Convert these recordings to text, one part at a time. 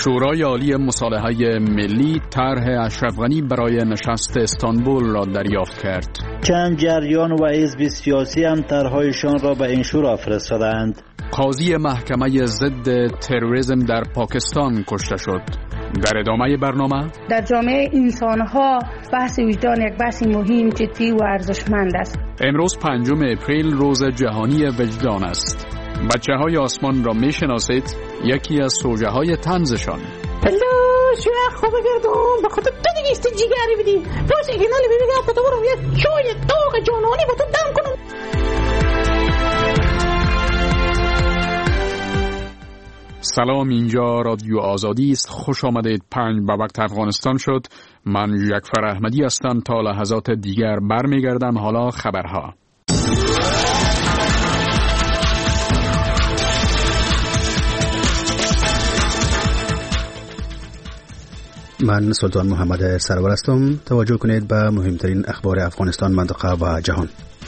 شورای عالی مصالحه ملی طرح اشرف غنی برای نشست استانبول را دریافت کرد. چند جریان و حزب سیاسی هم طرحهایشان را به این شورا فرستادند. قاضی محکمه ضد تروریسم در پاکستان کشته شد. در ادامه برنامه در جامعه انسان‌ها بحث وجدان یک بحث مهم، جدی و ارزشمند است. امروز 5 اپریل روز جهانی وجدان است. بچه‌های آسمان را می‌شناسید؟ یکی از سوژه‌های طنزشان. شو خوب گردون به خود تو دیگه است جیگری بدی. باشه که ناله ببینم تو برو یک چای داغ جانانی با تو دم کنم. سلام، اینجا رادیو آزادی است. خوش آمدید. 5 به وقت افغانستان شد. من جعفر احمدی هستم. تا لحظات دیگر برمیگردم. حالا خبرها. من سلطان محمد سرور هستم. توجه کنید به مهمترین اخبار افغانستان، منطقه و جهان.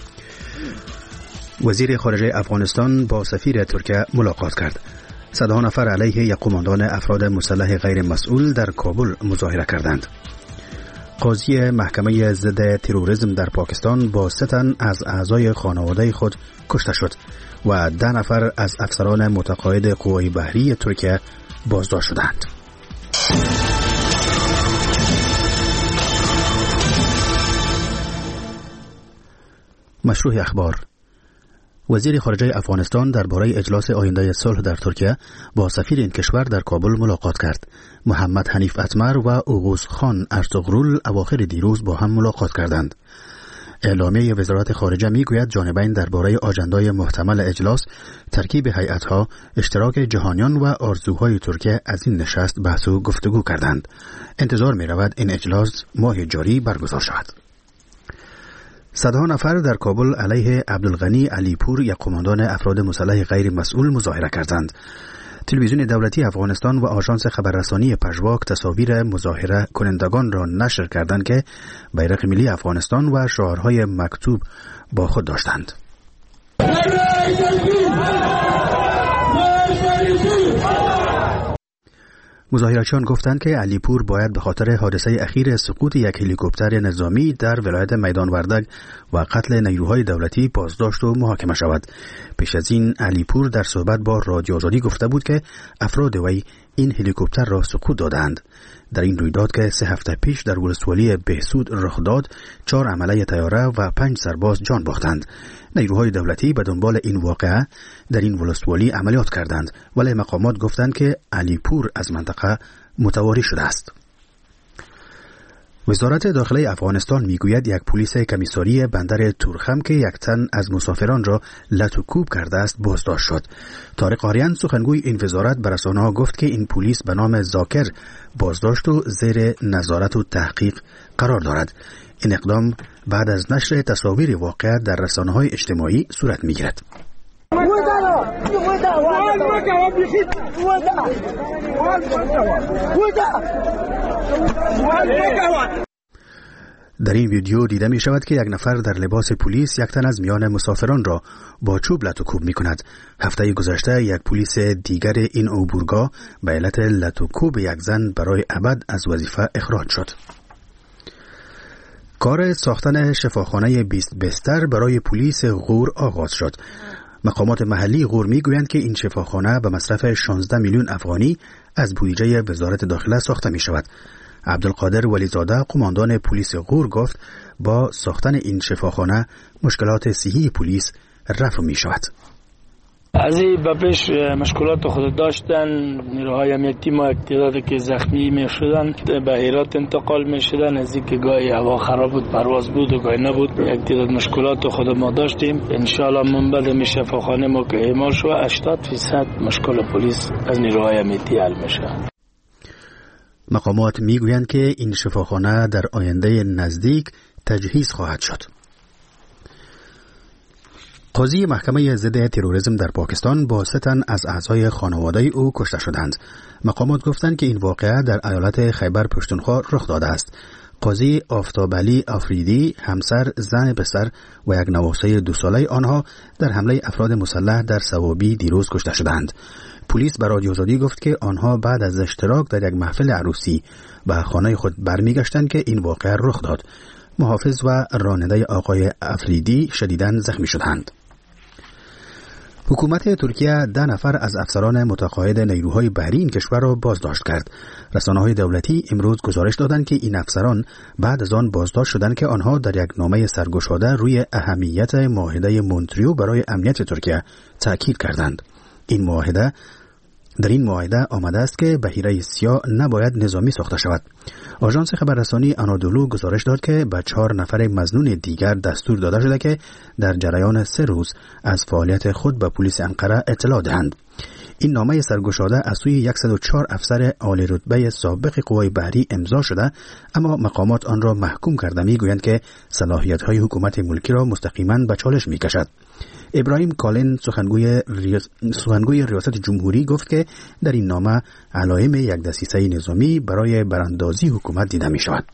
وزیر خارجه افغانستان با سفیر ترکیه ملاقات کرد. صدها نفر علیه یک قماندان افراد مسلح غیر مسئول در کابل مظاهره کردند. قاضی محکمه ضد تروریسم در پاکستان با 3 تن از اعضای خانواده خود کشته شد و 10 نفر از افسران متقاعد قوای بحری ترکیه بازداشت شدند. مشروع اخبار. وزیر خارجه افغانستان درباره اجلاس آینده صلح در ترکیه با سفیر این کشور در کابل ملاقات کرد. محمد حنیف اتمر و اوغوز خان ارطغرل اواخر دیروز با هم ملاقات کردند. اعلامیه وزارت خارجه میگوید جانبین درباره آجندای محتمل اجلاس، ترکیب هیئت‌ها، اشتراک جهانیان و آرزوهای ترکیه از این نشست بحث و گفتگو کردند. انتظار می‌رود این اجلاس ماه جاری برگزار شود. صدها نفر در کابل علیه عبدالغنی علیپور، یک قماندان افراد مسلح غیر مسئول، مظاهره کردند. تلویزیون دولتی افغانستان و آژانس خبررسانی پژواک تصاویر مظاهره کنندگان را نشر کردند که بیرق ملی افغانستان و شعارهای مکتوب با خود داشتند. مظاهرچیان گفتند که علیپور باید به خاطر حادثه اخیر سقوط یک هلیکوپتر نظامی در ولایت میدان وردگ و قتل نیروهای دولتی بازداشت و محاکمه شود. پیش از این علیپور در صحبت با رادیو آزادی گفته بود که افراد وی این هلیکوپتر را سقوط دادند. در این رویداد که 3 هفته پیش در ولسوالی بهسود رخ داد، 4 عمله طیاره و 5 سرباز جان باختند. نیروهای دولتی به دنبال این واقعه در این ولسوالی عملیات کردند، ولی مقامات گفتند که علیپور از منطقه متواری شده است. وزارت داخلی افغانستان میگوید یک پلیس کمیساری بندر تورخم که 1 تن از مسافران را لط و کوب کرده است بازداشت شد. طارق آریان سخنگوی این وزارت به رسانه‌ها گفت که این پلیس به نام زاکر بازداشت و زیر نظارت و تحقیق قرار دارد. این اقدام بعد از نشر تصاویر واقعه در رسانه‌های اجتماعی صورت می‌گیرد. در این ویدیو دیده می شود که یک نفر در لباس پلیس 1 تن از میان مسافران را با چوب لط و کوب می کند. هفته گذشته یک پلیس دیگر این عبورگاه به علت لط و کوب یک زن برای ابد از وظیفه اخراج شد. کار ساختن شفاخانه 20 بستر برای پلیس غور آغاز شد. مقامات محلی غور میگویند که این شفاخانه به مصرف 16 میلیون افغانی از بودجه وزارت داخله ساخته می شود. عبدالقادر ولیزاده قماندان پلیس غور گفت با ساختن این شفاخانه مشکلات صحی پلیس رفع می شود. از این به پیش مشکلات خود داشتن، نیروهای امنیتی ما تعدادی که زخمی می شدن به هرات انتقال می شدن. از این که گاهی هوا خراب بود، پرواز بود و گاهی نبود، یک تعداد مشکلات خود ما داشتیم. انشاءالله من بعد می شفاخانه ما که اعمال شد 80% مشکل پلیس از نیروهای امنیتی حل میشه. مقامات میگویند که این شفاخانه در آینده نزدیک تجهیز خواهد شد. قاضی محکمه ضد تروریسم در پاکستان با 3 تن از اعضای خانواده او کشته شدند. مقامات گفتند که این واقعه در ایالت خیبر پختونخوا رخ داده است. قاضی آفتاب علی آفریدی، همسر، زن پسر و یک نواسه 2 ساله آنها در حمله افراد مسلح در ثوابی دیروز کشته شدند. پلیس به رادیو آزادی گفت که آنها بعد از اشتراک در یک محفل عروسی به خانه خود برمیگشتند که این واقعه رخ داد. محافظ و راننده آقای افریدی شدیداً زخمی شدند. حکومت ترکیه 10 نفر از افسران متقاعد نیروهای بحری این کشور را بازداشت کرد. رسانه‌های دولتی امروز گزارش دادند که این افسران بعد از آن بازداشت شدند که آنها در یک نامه سرگشاده روی اهمیت معاهده مونتریو برای امنیت ترکیه تاکید کردند. در این معاهده آمده است که بحیره سیاه نباید نظامی ساخته شود. آژانس خبررسانی آنادولو گزارش داد که به 4 نفر مظنون دیگر دستور داده شده که در جریان 3 روز از فعالیت خود به پلیس انقره اطلاع دهند. این نامه سرگشاده از سوی 104 افسر عالی رتبه سابق قوای بحری امضا شده، اما مقامات آن را محکوم کرده میگویند که صلاحیت‌های حکومت ملکی را مستقیما به چالش میکشد. ابراهیم کالن سخنگوی ریاست جمهوری گفت که در این نامه علائم یک دسیسه نظامی برای براندازی حکومت دیده می شود.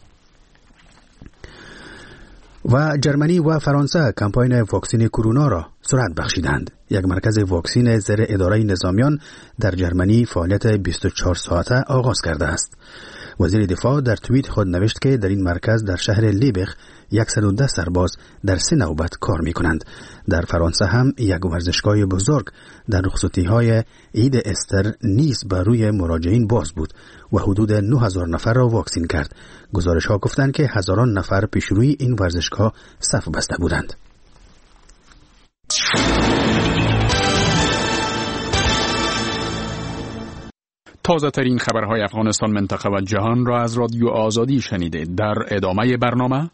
و جرمنی و فرانسه کمپاین واکسین کرونا را سرعت بخشیدند. یک مرکز واکسین زیر اداره نظامیان در جرمنی فعالیت 24 ساعته آغاز کرده است. وزیر دفاع در توییت خود نوشت که در این مرکز در شهر لیبخ 110 سرباز در 3 نوبت کار می کنند. در فرانسه هم یک ورزشگاه بزرگ در رخصتی‌های عید استر نیز بر روی مراجعین باز بود و حدود 9000 نفر را واکسین کرد. گزارش‌ها گفتند که هزاران نفر پیش روی این ورزشگاه صف بسته بودند. تازه ترین خبرهای افغانستان، منطقه و جهان را از رادیو آزادی شنیدید. در ادامه برنامه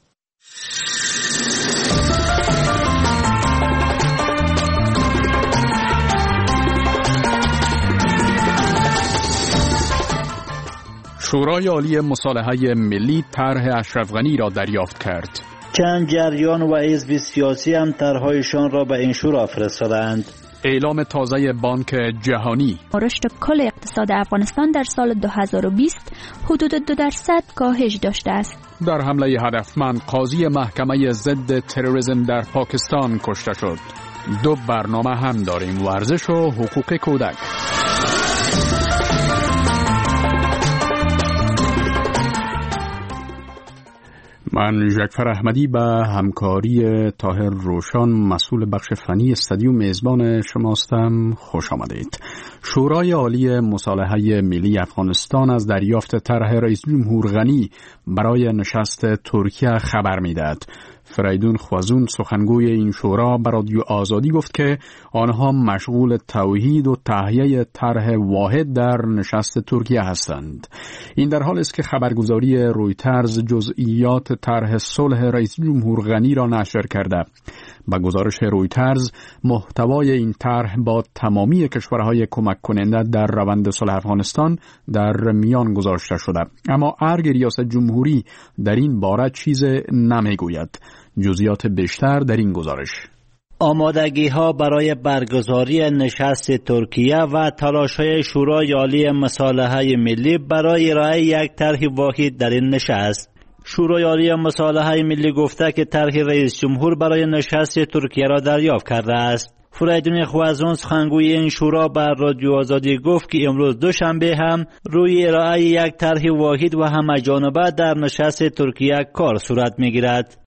شورای عالی مصالحه ملی طرح اشرف غنی را دریافت کرد. چند جریان و حزب سیاسی هم طرحهایشان را به این شورا فرستادند. اعلام تازه بانک جهانی: رشد کل اقتصاد افغانستان در سال 2020 حدود 2% کاهش داشته است. در حمله هدفمند قاضی محکمه ضد تروریسم در پاکستان کشته شد. 2 برنامه هم داریم: ورزش و حقوق کودک. من جعفر احمدی به همکاری طاهر روشان مسئول بخش فنی استودیو میزبان شماستم. خوش آمدید. شورای عالی مصالحه ملی افغانستان از دریافت طرح رئیس جمهور غنی برای نشست ترکیه خبر میدهد. فریدون خوازون سخنگوی این شورا به رادیو آزادی گفت که آنها مشغول توحید و تهیه طرح واحد در نشست ترکیه هستند. این در حال است که خبرگزاری رویترز جزئیات طرح صلح رئیس جمهور غنی را نشر کرده. با گزارش رویترز، محتوای این طرح با تمامی کشورهای کمک کننده در روند صلح افغانستان در میان گذاشته شده، اما ارگ ریاست جمهوری در این باره چیز نمیگوید. جزئیات بیشتر در این گزارش. آمادگی ها برای برگزاری نشست ترکیه و تلاش های شورای عالی مصالحه ملی برای ارائه یک طرح واحد در این نشست. شورای عالی مصالحه ملی گفته که طرح رئیس جمهور برای نشست ترکیه را دریافت کرده است. فریدون خوازون سخنگوی این شورا بر رادیو آزادی گفت که امروز دوشنبه هم روی ارائه یک طرح واحد و همه‌جانبه در نشست ترکیه کار صورت می‌گیرد.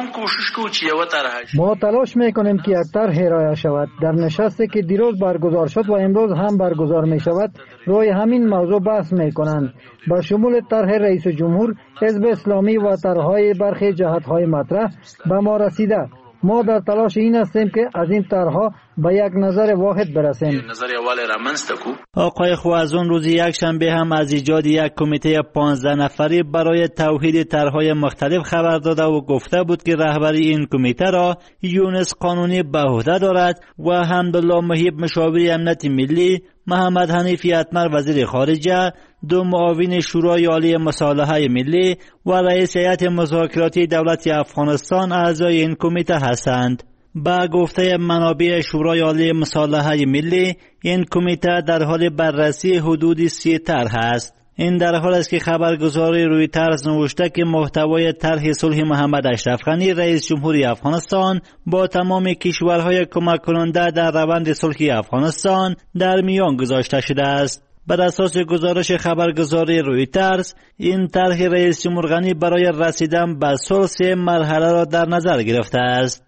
ما تلاش می‌کنیم که یک طرح ارائه شود. در نشستی که دیروز برگزار شد و امروز هم برگزار می‌شود روی همین موضوع بحث می‌کنند، با شمول طرح رئیس جمهور، حزب اسلامی و طرح‌های برخی جهت‌های مطرح به ما رسیده. ما در تلاش این هستیم که از این طرح‌ها به یک نظر واحد برسیم. آقای خوازون روز یکشنبه هم از ایجاد یک کمیته 15 نفری برای توحید طرح‌های مختلف خبر داده و گفته بود که رهبری این کمیته را یونس قانونی به عهده دارد و حمدالله محیب مشاور امنیت ملی، محمد حنیف اتمر وزیر خارجه، 2 معاون شورای عالی مصالحه ملی و رئیس هیئت مذاکراتی دولت افغانستان اعضای این کمیته هستند. با گفته منابع شورای عالی مصالحه ملی، این کمیته در حال بررسی حدود 30 طرح است. این در حال است که خبرگزاری رویترز نوشته که محتوای طرح صلح محمد اشرف غنی رئیس جمهوری افغانستان با تمام کشورهای کمک کننده در روند صلح افغانستان در میان گذاشته شده است. بر اساس گزارش خبرگزاری رویترز، این طرح رئیس جمهور غنی برای رسیدن به صلح 3 مرحله را در نظر گرفته است.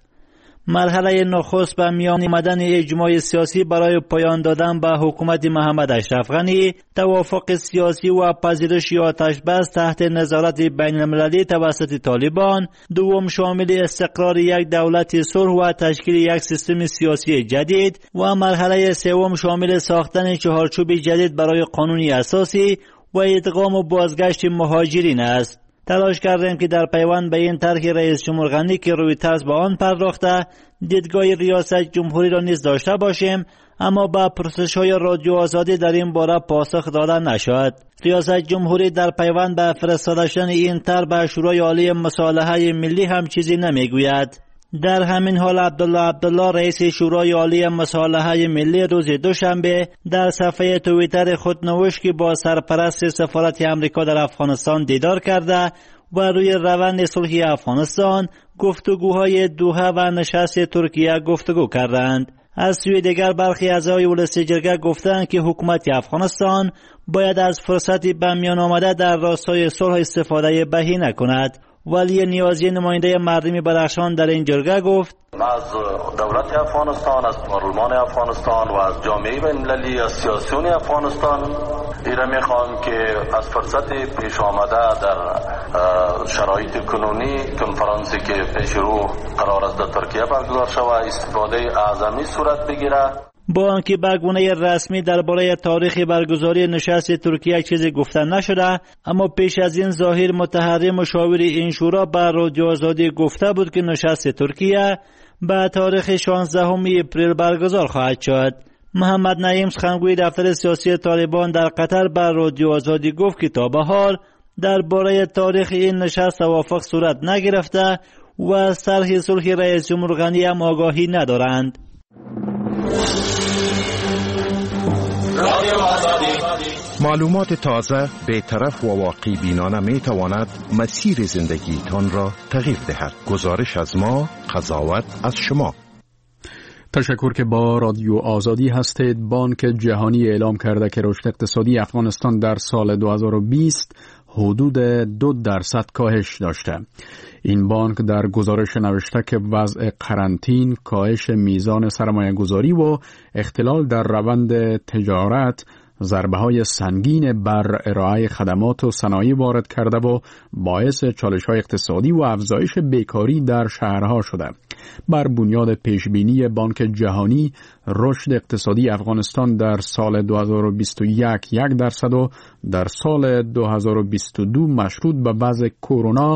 مرحله نخست به میان آمدن اجماع سیاسی برای پایان دادن به حکومت محمد اشرف غنی، توافق سیاسی و پذیرش آتش بس تحت نظارت بین المللی توسط طالبان. دوم شامل استقرار یک دولت صلح و تشکیل یک سیستم سیاسی جدید و مرحله سوم شامل ساختن چهارچوب جدید برای قانون اساسی و ادغام و بازگشت مهاجرین است. تلاش کردیم که در پیوند به این طرح رئیس جمهور غنی که رویترز به آن پرداخته دیدگاه ریاست جمهوری را نیز داشته باشیم، اما با پرسش‌های رادیو آزادی در این باره پاسخ داده نشد. ریاست جمهوری در پیوند به فرستاده شدن این طرح به شورای عالی مصالحه ملی هم چیزی نمیگوید. در همین حال عبدالله رئیس شورای عالی مصالحه ملی روز دوشنبه در صفحه توییتر خود نوشت که با سرپرست سفارت امریکا در افغانستان دیدار کرده و روی روند صلح افغانستان، گفتگوهای دوحه و نشست ترکیه گفتگو کردند. از سوی دیگر برخی اعضای ولسی جرگه گفتند که حکومت افغانستان باید از فرصتی به میان آمده در راستای صلح استفاده بهینه کند. ولی نیازی نماینده مردمی بدخشان در این جرگه گفت: از دولت افغانستان، از پارلمان افغانستان و از جامعه بین‌المللی، از سیاسیون افغانستان ایره میخوام که از فرصت پیش آمده در شرایط کنونی کنفرانسی که پیش رو قرار است در ترکیه برگزار شود استفاده اعظمی صورت بگیره. با آنکه به گونه رسمی درباره تاریخ برگزاری نشست ترکیه چیزی گفته نشده، اما پیش از این ظاهر متحری مشاور این شورا به رادیو آزادی گفته بود که نشست ترکیه به تاریخ 16 اپریل برگزار خواهد شد. محمد نعیم سخنگوی دفتر سیاسی طالبان در قطر به رادیو آزادی گفت که تا به حال درباره تاریخ این نشست توافق صورت نگرفته و از طرح صلح رئیس جمهور غنی هم آگاهی ندارند. معلومات تازه، بی‌طرف و واقعی بینانه می تواند مسیر زندگیتان را تغییر دهد. گزارش از ما، قضاوت از شما. تشکر که با رادیو آزادی هستید. بانک جهانی اعلام کرده که رشد اقتصادی افغانستان در سال 2020 حدود 2% کاهش داشته. این بانک در گزارش نوشته که وضع قرنطین، کاهش میزان سرمایه گذاری و اختلال در روند تجارت ضربه‌های سنگین بر ارائه خدمات و صنایع وارد کرده و باعث چالش‌های اقتصادی و افزایش بیکاری در شهرها شده. بر بنیاد پیشبینی بانک جهانی، رشد اقتصادی افغانستان در سال 2021 1% و در سال 2022 مشروط به وضع کرونا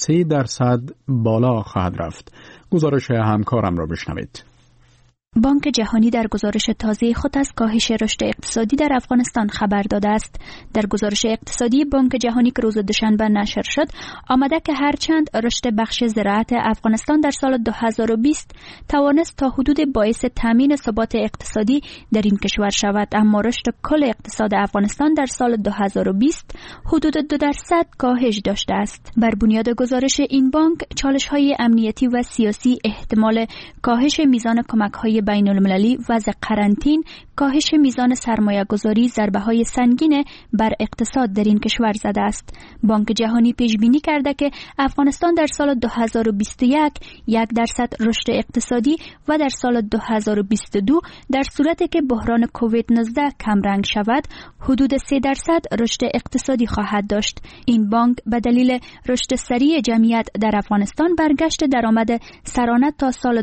3% بالا خواهد رفت. گزارش همکارم را بشنوید. بانک جهانی در گزارش تازه خود از کاهش رشد اقتصادی در افغانستان خبر داده است. در گزارش اقتصادی بانک جهانی که روز دوشنبه نشر شد، آمده که هرچند رشد بخش زراعت افغانستان در سال 2020 توانست تا حدود باعث تامین ثبات اقتصادی در این کشور شود، اما رشد کل اقتصاد افغانستان در سال 2020 حدود 2% کاهش داشته است. بر بنیاد گزارش این بانک، چالش‌های امنیتی و سیاسی، احتمال کاهش میزان کمک‌های بین المللی، وضع قرنطین، کاهش میزان سرمایه گذاری ضربه‌های سنگین بر اقتصاد در این کشور زده است. بانک جهانی پیش بینی کرده که افغانستان در سال 2021 1% رشد اقتصادی و در سال 2022 در صورتی که بحران کووید 19 کمرنگ شود حدود 3% رشد اقتصادی خواهد داشت. این بانک به دلیل رشد سریع جمعیت در افغانستان برگشت درآمد سرانه تا سال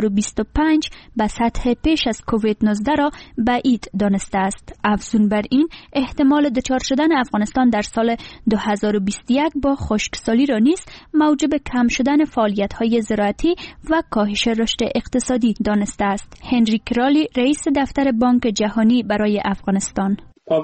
2025 به سطح پیش از کووید 19 را بعید دانسته است. افزون بر این، احتمال دچار شدن افغانستان در سال 2021 با خشکسالی را نیز موجب کم شدن فعالیت‌های زراعتی و کاهش رشد اقتصادی دانسته است. هنری کرالی، رئیس دفتر بانک جهانی برای افغانستان: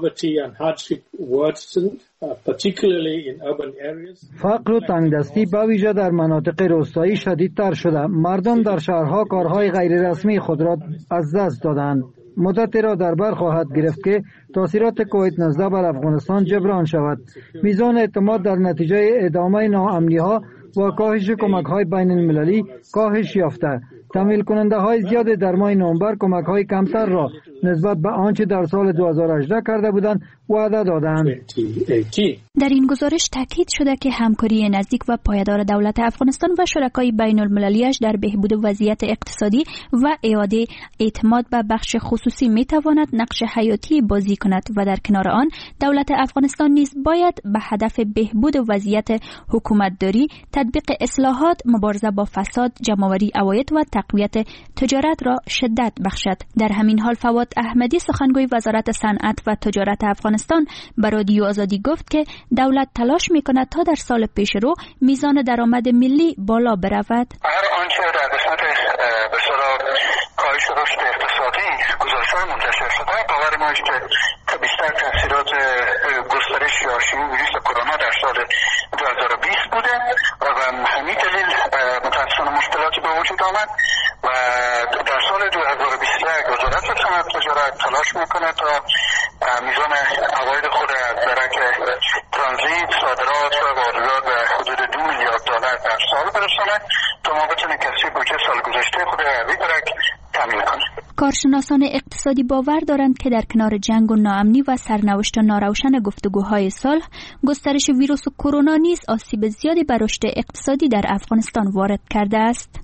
فقر و تنگدستی به ویژه در مناطق روستایی شدیدتر شده. مردم در شهرها کارهای غیررسمی خود را از دست دادند. مدتی را در بر خواهد گرفت که تاثیرات کووید 19 بر افغانستان جبران شود. میزان اعتماد در نتیجه ادامه ناامنی‌ها و کاهش کمک‌های بین المللی کاهش یافته. تمویل کننده های زیاد در ماه نوامبر کمک های کمتر را نسبت به آنچه در سال 2018 کرده بودند وعده دادند. در این گزارش تاکید شده که همکاری نزدیک و پایدار دولت افغانستان و شرکای بین المللیش در بهبود وضعیت اقتصادی و اعاده اعتماد به بخش خصوصی می تواند نقش حیاتی بازی کند و در کنار آن دولت افغانستان نیز باید به هدف بهبود وضعیت حکومتداری، تطبیق اصلاحات، مبارزه با فساد، جمع‌آوری عواید و تقویت تجارت را شدت بخشد. در همین حال فواد احمدی سخنگوی وزارت صنعت و تجارت افغانستان به رادیو آزادی گفت که دولت تلاش می‌کند تا در سال پیشرو میزان درآمد ملی بالا برود. هر آنچه در قسمت به اصطلاح کاهش رشد اقتصادی گزارش‌های منتشر شده باور ما است که بیشتر تاثیرات گسترش یا شیوع ویروس کرونا در سال 2020 بوده و همین دلیل متأسفانه مشکلاتی به وجود آمد و در سال 2021 وزارت صنعت و تجارت تلاش میکنه تا میزان عواید خود از درک ترانزیت، صادرات و واردات به حدود 2 میلیارد دلار در سال برسانه تا ما بتونیم کسری بودجه سال گذشته خود به درک تامین کنه. کارشناسان اقتصادی باور دارند که در کنار جنگ و ناامنی و سرنوشت ناروشن گفتگوهای صلح، گسترش ویروس کرونا نیز آسیب زیادی بر رشد اقتصادی در افغانستان وارد کرده است.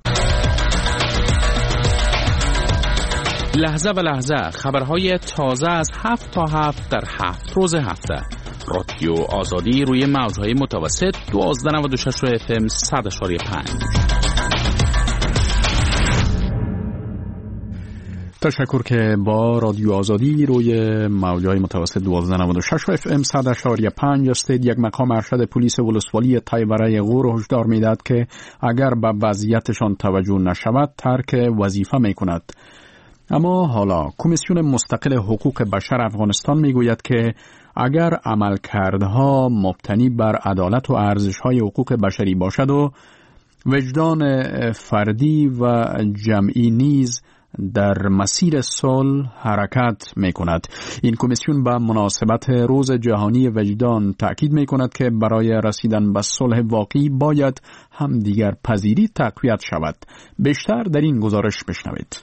لحظه به لحظه خبرهای تازه از 7 تا 7 در 7 روز هفته. رادیو آزادی روی موجهای متوسط 1296 FM 100.5. تشکر که با رادیو آزادی روی موجهای متوسط 1296 FM 100.5 هستید. یک مقام ارشد پلیس ولسوالی تایبره غور هشدار می‌دهد که اگر به وضعیتشان توجه نشود ترک وظیفه می‌کند. اما حالا کمیسیون مستقل حقوق بشر افغانستان میگوید که اگر عملکردها مبتنی بر عدالت و ارزش‌های حقوق بشری باشد و وجدان فردی و جمعی نیز در مسیر صلح حرکت می‌کند. این کمیسیون به مناسبت روز جهانی وجدان تأکید می‌کند که برای رسیدن به صلح واقعی باید همدیگر پذیری تقویت شود. بیشتر در این گزارش بشنوید.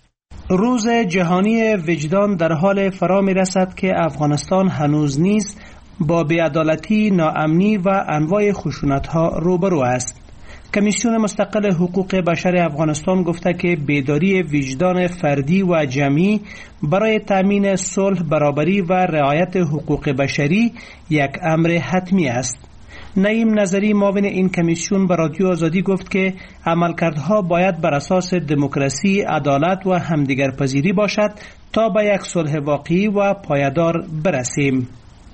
روز جهانی وجدان در حال فرا می رسد که افغانستان هنوز نیز با بی‌عدالتی، ناامنی و انواع خشونت‌ها روبرو است. کمیسیون مستقل حقوق بشر افغانستان گفته که بیداری وجدان فردی و جمعی برای تامین صلح، برابری و رعایت حقوق بشری یک امر حتمی است. نعیم نظری معاون این کمیسیون به رادیو آزادی گفت که عملکردها باید بر اساس دموکراسی، عدالت و همدیگرپذیری باشد تا به یک صلح واقعی و پایدار برسیم.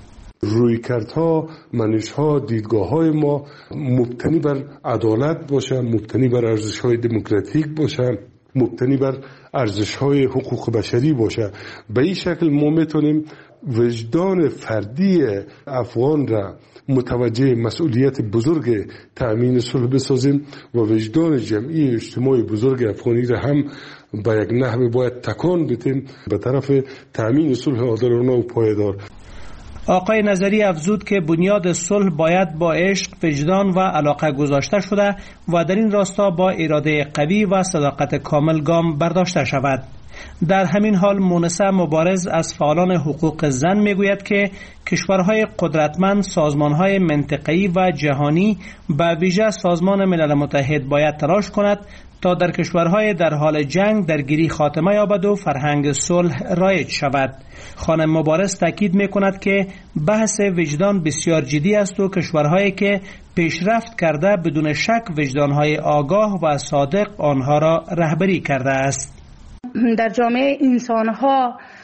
رویکردها، منشها، دیدگاه‌های ما مبتنی بر عدالت باشه، مبتنی بر ارزش‌های دموکراتیک باشه، مبتنی بر ارزش‌های حقوق بشری باشه. به این شکل ما میتونیم وجدان فردی افغان را متوجه مسئولیت بزرگ تأمین صلح بسازیم و وجدان جمعی اجتماعی بزرگ افغانی را هم به یک نحو باید تکان بدیم به طرف تأمین صلح عادلانه و پایدار. آقای نظری افزود که بنیاد صلح باید با عشق، وجدان و علاقه گذاشته شده و در این راستا با اراده قوی و صداقت کامل گام برداشته شود. در همین حال مونسه مبارز از فعالان حقوق زن میگوید که کشورهای قدرتمند، سازمانهای منطقه‌ای و جهانی به ویژه سازمان ملل متحد باید تلاش کند تا در کشورهای در حال جنگ درگیری خاتمه یابد و فرهنگ صلح رایج شود. خانم مبارز تاکید میکند که بحث وجدان بسیار جدی است و کشورهایی که پیشرفت کرده بدون شک وجدانهای آگاه و صادق آنها را رهبری کرده است. در جامعه انسان‌ها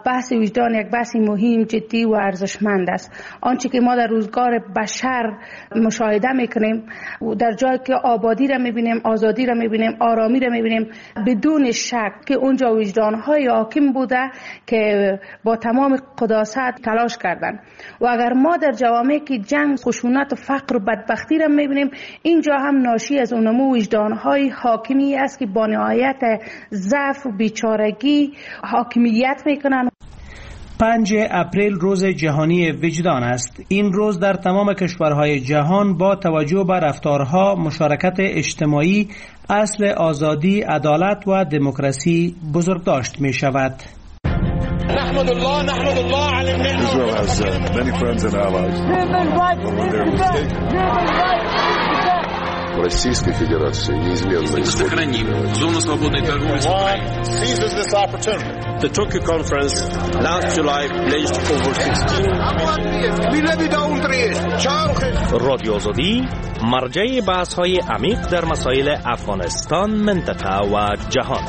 بحث وجدان یک بحث مهم، جدی و ارزشمند است. آنچه که ما در روزگار بشر مشاهده میکنیم، در جایی که آبادی را میبینیم، آزادی را میبینیم، آرامی را میبینیم، بدون شک که اونجا وجدانهای حاکم بوده که با تمام قداست تلاش کردند. و اگر ما در جوامعی که جنگ، خشونت و فقر و بدبختی را میبینیم، اینجا هم ناشی از اونمو وجدانهای حاکمی است که با نهایت ضعف و بیچارگی حاکمیت میکنن. 5 اپریل روز جهانی وجدان است. این روز در تمام کشورهای جهان با توجه به رفتارها، مشارکت اجتماعی، اصل آزادی، عدالت و دموکراسی بزرگداشت می شود. نحمد الله على النعمة. Israel has many friends and allies. Российской Федерации неизменно сохраним зону свободной торговли с Украиной. Seizes this opportunity. The Tokyo conference last July pledged over 16 رادیو آزادی مرجع بحث‌های عمیق در مسائل افغانستان، منطقه و جهان.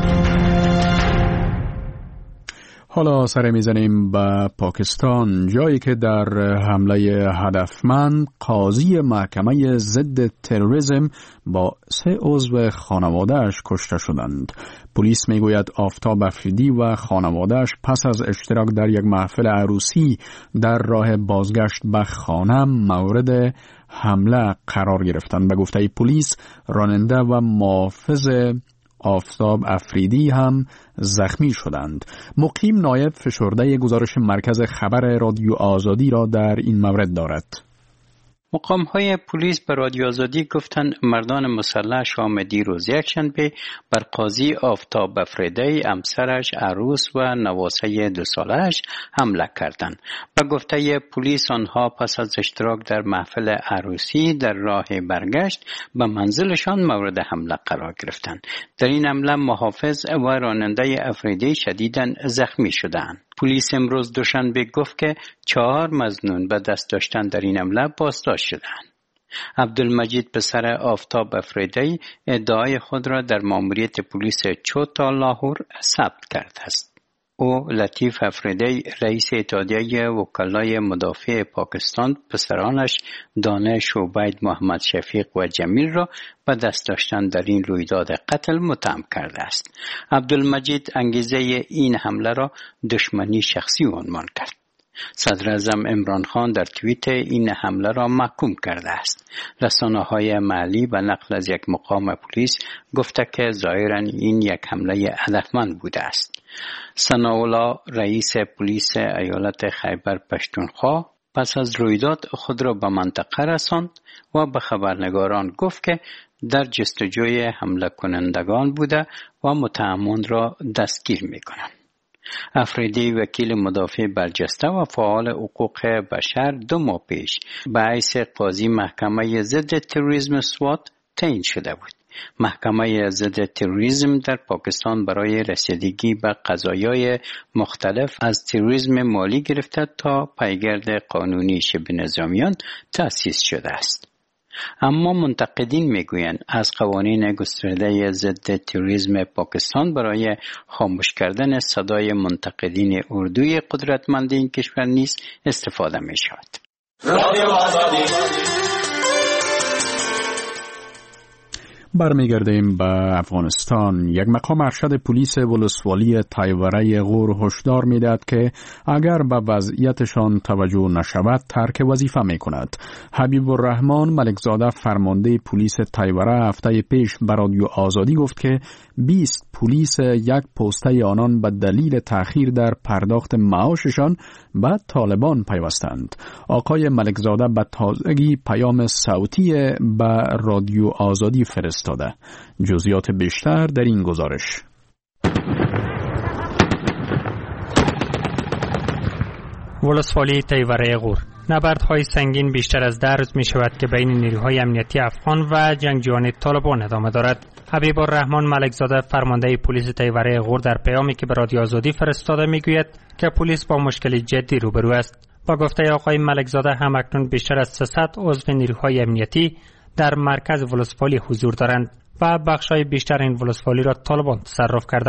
حالا سر میزنیم به پاکستان، جایی که در حمله هدفمند قاضی محکمه ضد تروریسم با 3 عضو خانواده‌اش کشته شدند. پلیس میگوید آفتاب افریدی و خانواده‌اش پس از اشتراک در یک محفل عروسی در راه بازگشت به خانه مورد حمله قرار گرفتند. به گفته پلیس، راننده و محافظ آفتاب افریدی هم زخمی شدند. مقیم نایب فشرده گزارش مرکز خبر رادیو آزادی را در این مورد دارد. مقام‌های پلیس به رادیو آزادی گفتند مردان مسلح شام دیروز یکشنبه بر قاضی آفتاب افریدی، همسرش، عروس و نواسه 2 ساله‌اش حمله کردند. به گفته پلیس آنها پس از اشتراک در محفل عروسی در راه برگشت به منزلشان مورد حمله قرار گرفتند. در این حمله محافظ و راننده افریدی شدیداً زخمی شدند. پلیس امروز دوشنبه گفت که 4 مظنون به دست داشتن در این حمله بازداشت شدند. عبدالمجید پسر آفتاب افریدی ادعای خود را در ماموریت پلیس چوتا لاهور ثبت کرده است. او لطیف افریدی رئیس اتحادیه وکلای مدافع پاکستان پسرانش دانش، عبید، محمد شفیق و جمیل را به دست داشتن در این رویداد قتل متهم کرده است. عبدالمجید انگیزه این حمله را دشمنی شخصی عنوان کرد. صدر اعظم عمران خان در توییت این حمله را محکوم کرده است. رسانه‌های محلی به نقل از یک مقام پلیس گفته که ظاهراً این یک حمله هدفمند بوده است. ثناءالله رئیس پلیس ایالت خیبر پشتونخوا پس از رویداد خود را به منطقه رساند و به خبرنگاران گفت که در جستجوی حمله کنندگان بوده و متهمان را دستگیر می‌کنند. افریدی وکیل مدافع برجسته و فعال حقوق بشر 2 ماه پیش به حیث قاضی محکمه ضد تروریسم سوات تعیین شده بود. محکمه ضد تروریسم در پاکستان برای رسیدگی به قضایای مختلف از تروریسم مالی گرفته تا پیگرد قانونی شبه نظامیان تأسیس شده است. اما منتقدین میگویند از قوانین گسترده ضد تروریسم پاکستان برای خاموش کردن صدای منتقدین اردوی قدرتمند این کشور نیز استفاده می شود. برمیگردیم به افغانستان. یک مقام ارشد پلیس ولسوالی تایوره غور هشدار میدهد که اگر به وضعیتشان توجه نشود ترک وظیفه میکند. حبیب الرحمن ملکزاده فرمانده پلیس تایوره هفته پیش به رادیو آزادی گفت که 20 پلیس یک پسته آنان به دلیل تأخیر در پرداخت معاششان به طالبان پیوستند. آقای ملکزاده به تازگی پیام صوتی به رادیو آزادی فرستاده. جزئیات بیشتر در این گزارش. ولسوالی تایوره غور. نبردهای سنگین بیشتر از 10 روز می شود که بین نیروهای امنیتی افغان و جنگجویان طالبان ادامه دارد. حبیب الرحمن ملکزاده فرمانده پلیس تایوره غور در پیامی که به رادیو آزادی فرستاده میگوید که پلیس با مشکل جدی روبرو است. با گفته آقای ملکزاده همکنون بیشتر از 300 عضو نیروهای امنیتی در مرکز ولسوالی حضور دارند و بخشای بیشتر این ولسوالی را طالبان تصرف کردند.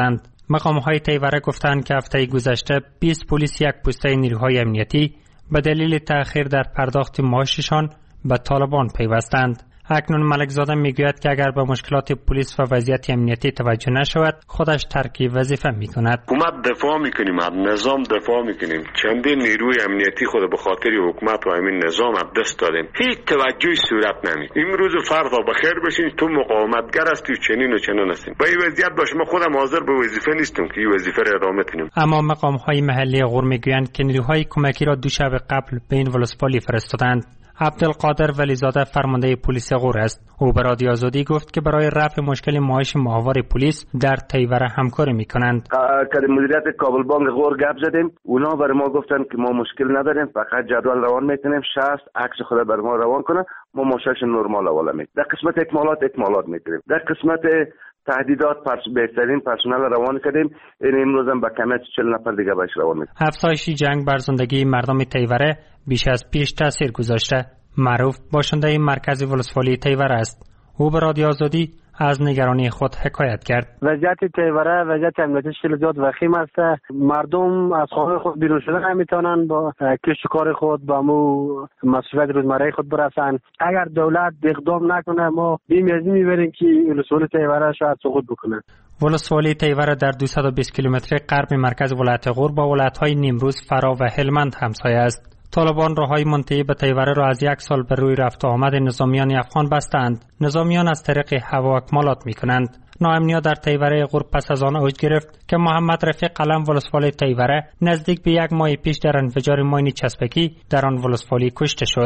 مقام‌های تیوره گفتند که هفته گذشته 20 پلیس یک پوسته نیروهای امنیتی به دلیل تأخیر در پرداخت معاششان به طالبان پیوستند. اکنون ملکزاده میگوید که اگر به مشکلات پلیس و وضعیت امنیتی توجه نشود خودش ترک وظیفه میکند. حکومت دفاع میکنیم، از نظام دفاع میکنیم. چندین نیروی امنیتی خود به خاطر حکومت و همین نظام از دست دادیم. هیچ توجهی صورت نمی. امروز و فردا بخیر بشین، تو مقاومتگر هستی و چنین و چنان هستیم. با این وضعیت باش ما خودم حاضر به وظیفه نیستم که این وظیفه را ادامه کنیم. اما مقام‌های محلی غور میگویند که نیروهای کمکی را دو شب قبل به این ولسوالی فرستادند. عبدالقادر ولیزاده فرمانده پلیس غور است. او به رادیو آزادی گفت که برای رفع مشکل معاش ماهوار پلیس در تیوره همکاری میکنند. که مدیریت کابل بانک غور گپ زدیم، اونا برای ما گفتن که ما مشکل نداریم، فقط جدول روان میکنیم، 60 عکس خود بر ما روان کنه، ما ماشاش نرمال حواله میکنیم. در قسمت اکمالات میکنیم. در قسمت تهدیدات بهترین پرسنل روان کردیم. این امروز هم با کمک 40 نفر دیگه باش روان میکنیم. افزایش جنگ بر زندگی مردم تیوره بیش از پیش تاثیر گذاشته. معروف باشنده مرکز ولسوالی تیوره است. او به رادیو آزادی از نگرانی خود حکایت کرد. وضعیت تیوره وضعیت امنیتی خیلی زیاد وخیم است. مردم از خانه خود بیرون شدن نمیتونن، با کسب و کار خود با مو مسئولیت روزمره خود برسن. اگر دولت اقدام نکنه ما بی‌میازی میبریم که ولسوالی تیوره شاید سقوط بکنه. ولسوالی تیوره در 220 کیلومتری غرب مرکز ولایت غور با ولایت‌های نیمروز، فرا و هلمند همسایه است. طالبان راههای منتهی به تیوره را از یک سال بر روی رفت و آمد نظامیان افغان بستند. نظامیان از طریق هوا اکمالات می‌کنند. ناامنی‌ها در تیوره غور پس از آن اوج گرفت که محمد رفیق قلم ولسوالی تیوره نزدیک به یک ماه پیش در انفجار ماین چسبکی در آن ولسوالی کشته شد.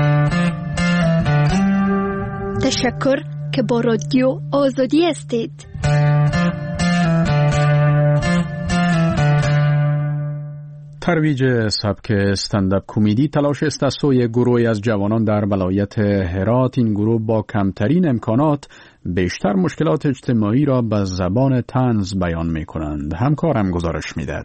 تشکر که با رادیو آزادی هستید. ترویج سبک استنداپ کمدی تلاش است از سوی گروهی از جوانان در ولایت هرات. این گروه با کمترین امکانات بیشتر مشکلات اجتماعی را به زبان طنز بیان می کنند. همکارم گزارش میدهد.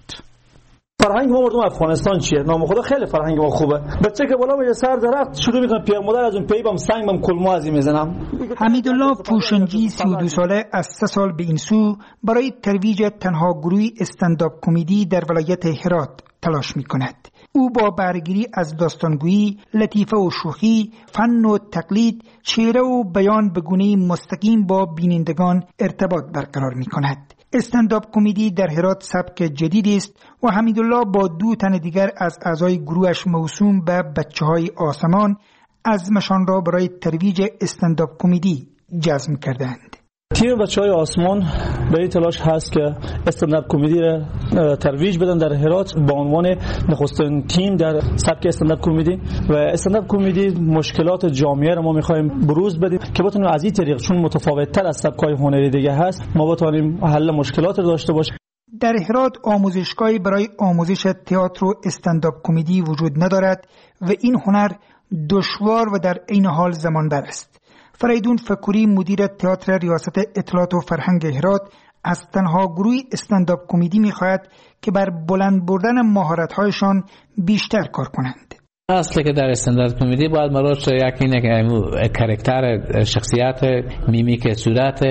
فرهنگ ما مردم افغانستان چیه؟ نام خدا خیلی فرهنگ ما خوبه. بچه که بالا میره سر درخت شروع میکنه پیر مادر از اون پی بم سنگ بم کلمو ازی میزنم. حمیدالله فوشنجی 32 ساله از 3 سال به این سو برای ترویج تنها گروهی استنداپ کمدی در ولایت هرات تلاش میکند. او با برگیری از داستانگویی، لطیفه و شوخی، فن و تقلید، شعر و بیان به گونه‌ای مستقیم با بینندگان ارتباط برقرار میکند. استنداپ کمدی در هرات سبک جدیدی است و حمیدالله با 2 تن دیگر از اعضای گروهش موسوم به بچه‌های آسمان عزمشان را برای ترویج استنداپ کمدی جزم کردند. تیم بچه‌های آسمان به این تلاش هست که استنداپ کمدی را ترویج بدن در هرات با عنوان نخستین تیم در سبک استنداپ کمدی. و استنداپ کمدی مشکلات جامعه را ما می‌خوایم بروز بدیم که بتونیم از این طریق، چون متفاوت‌تر از سبک‌های هنری دیگه هست، ما بتونیم حل مشکلات را داشته باشیم. در هرات آموزشگاهی برای آموزش تئاتر و استنداپ کمدی وجود ندارد و این هنر دشوار و در عین حال زمانبر است. فریدون فکوری مدیر تئاتر ریاست اطلاعات و فرهنگ هرات از تنها گروه استنداپ کمدی می‌خواهد که بر بلند بردن مهارت‌هایشان بیشتر کار کنند. اصلی که در استنداپ کمدی باید مراش یکی کاراکتر، شخصیت، میمیک صورت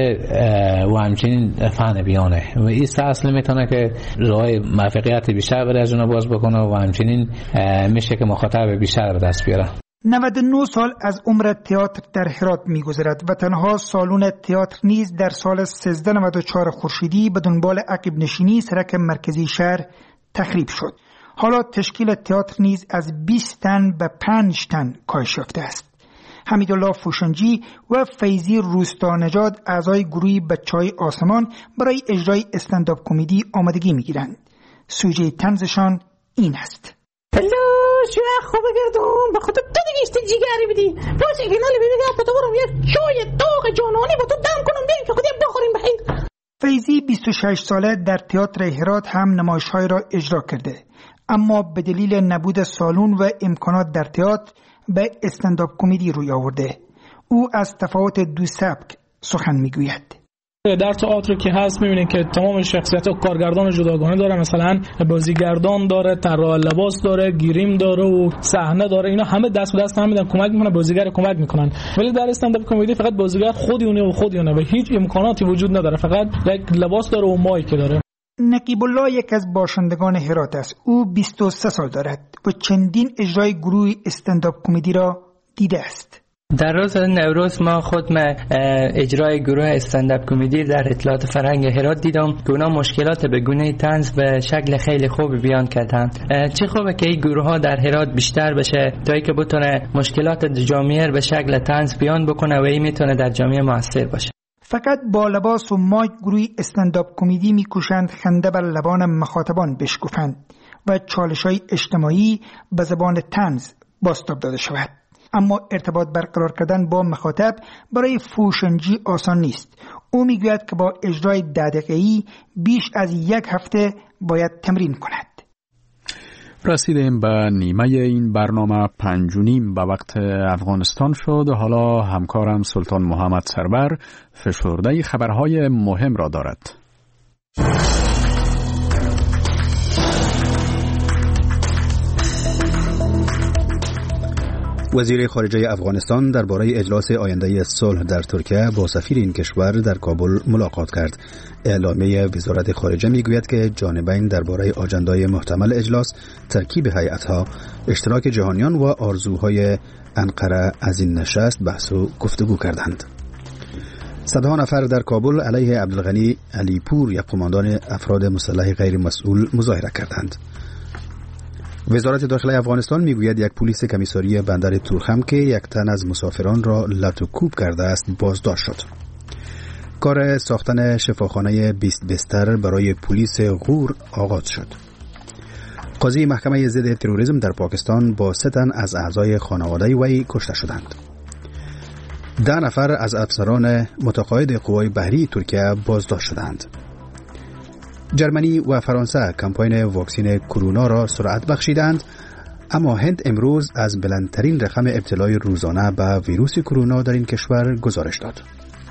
و همچنین فن بیانه و این اصل میتونه که راه موفقیت بیشتر برای از اونها باز بکنه و همچنین میشه که مخاطب بیشتر به دست بیاره. 99 سال از عمر تئاتر در هرات می‌گذرد و تنها سالن تئاتر نیز در سال 1394 خورشیدی به دنبال عقب نشینی سرک مرکزی شهر تخریب شد. حالا تشکیل تئاتر نیز از 20 تن به 5 تن کاهش یافته است. حمیدالله فوشنجی و فیضی روستانژاد اعضای گروهی بچه‌های آسمان برای اجرای استنداپ کمدی آمادگی می‌گیرند. سوژه طنزشان این است: شو خوب گردون به خاطر تو دیگه است جیگری بدی باشه که نالی ببینم تو برم یک چای داغ جانانی با تو دم کنم بیایم که خودی بخوریم بخیر. فیضی 26 ساله در تئاتر هرات هم نمایش‌های را اجرا کرده، اما به دلیل نبود سالن و امکانات در تئاتر به استنداپ کمدی روی آورده. او از تفاوت دو سبک سخن میگوید. در تئاتر که هست می‌بینید که تمام شخصیت و کارگردان جداگانه داره، مثلا بازیگردان داره، طراح لباس داره، گریم داره و صحنه داره. اینا همه دست به دست هم میدن، کمک میکنن، بازیگر کمک میکنن. ولی در استنداپ کمدی فقط بازیگر خودیونه و هیچ امکاناتی وجود نداره، فقط یک لباس داره و مایک داره. نقیب الله یک از باشندگان هرات است. او 23 سال دارد و چندین اجرای گروه استنداپ کمدی را دیده است. در روز نوروز ما خود اجرای گروه استنداپ کمدی در اطلاعات فرهنگ هرات دیدم که اونا مشکلات به گونه طنز به شکل خیلی خوب بیان کردند. چه خوبه که این گروه ها در هرات بیشتر بشه تا اینکه بتونه مشکلات جامعه به شکل طنز بیان بکنه و این میتونه در جامعه موثر باشه. فقط با لباس و مایک گروه استنداپ کمدی میکوشند خنده بر لبان مخاطبان بشکفند و چالش‌های اجتماعی به زبان طنز بازتاب داده شود. اما ارتباط برقرار کردن با مخاطب برای فروشنجی آسان نیست. او میگوید که با اجرای 10 دقیقه‌ای بیش از 1 هفته باید تمرین کند. رسیدیم به نیمه این برنامه 5:30 به وقت افغانستان شد. حالا همکارم سلطان محمد سرور فشرده خبرهای مهم را دارد. وزیر خارجه افغانستان درباره اجلاس آینده صلح در ترکیه با سفیر این کشور در کابل ملاقات کرد. اعلامیه وزارت خارجه میگوید که جانبین درباره آجندای محتمل اجلاس، ترکیب هیئت‌ها، اشتراک جهانیان و آرزوهای انقره از این نشست بحث و گفتگو کردند. صدها نفر در کابل علیه عبدالغنی علیپور یک قماندان افراد مسلح غیر مسئول مظاهره کردند. وزارت داخلی افغانستان میگوید یک پلیس کمیساری بندر تورخم که یک تن از مسافران را لط و کوب کرده است بازداشت شد. کار ساختن شفاخانه 20 بستر برای پلیس غور آغاز شد. قاضی محکمه ضد تروریسم در پاکستان با 3 تن از اعضای خانواده وی کشته شدند. 10 نفر از افسران متقاعد قوای بحری ترکیه بازداشت شدند. جرمنی و فرانسه کمپاین واکسین کرونا را سرعت بخشیدند، اما هند امروز از بلندترین رقم ابتلای روزانه به ویروس کرونا در این کشور گزارش داد.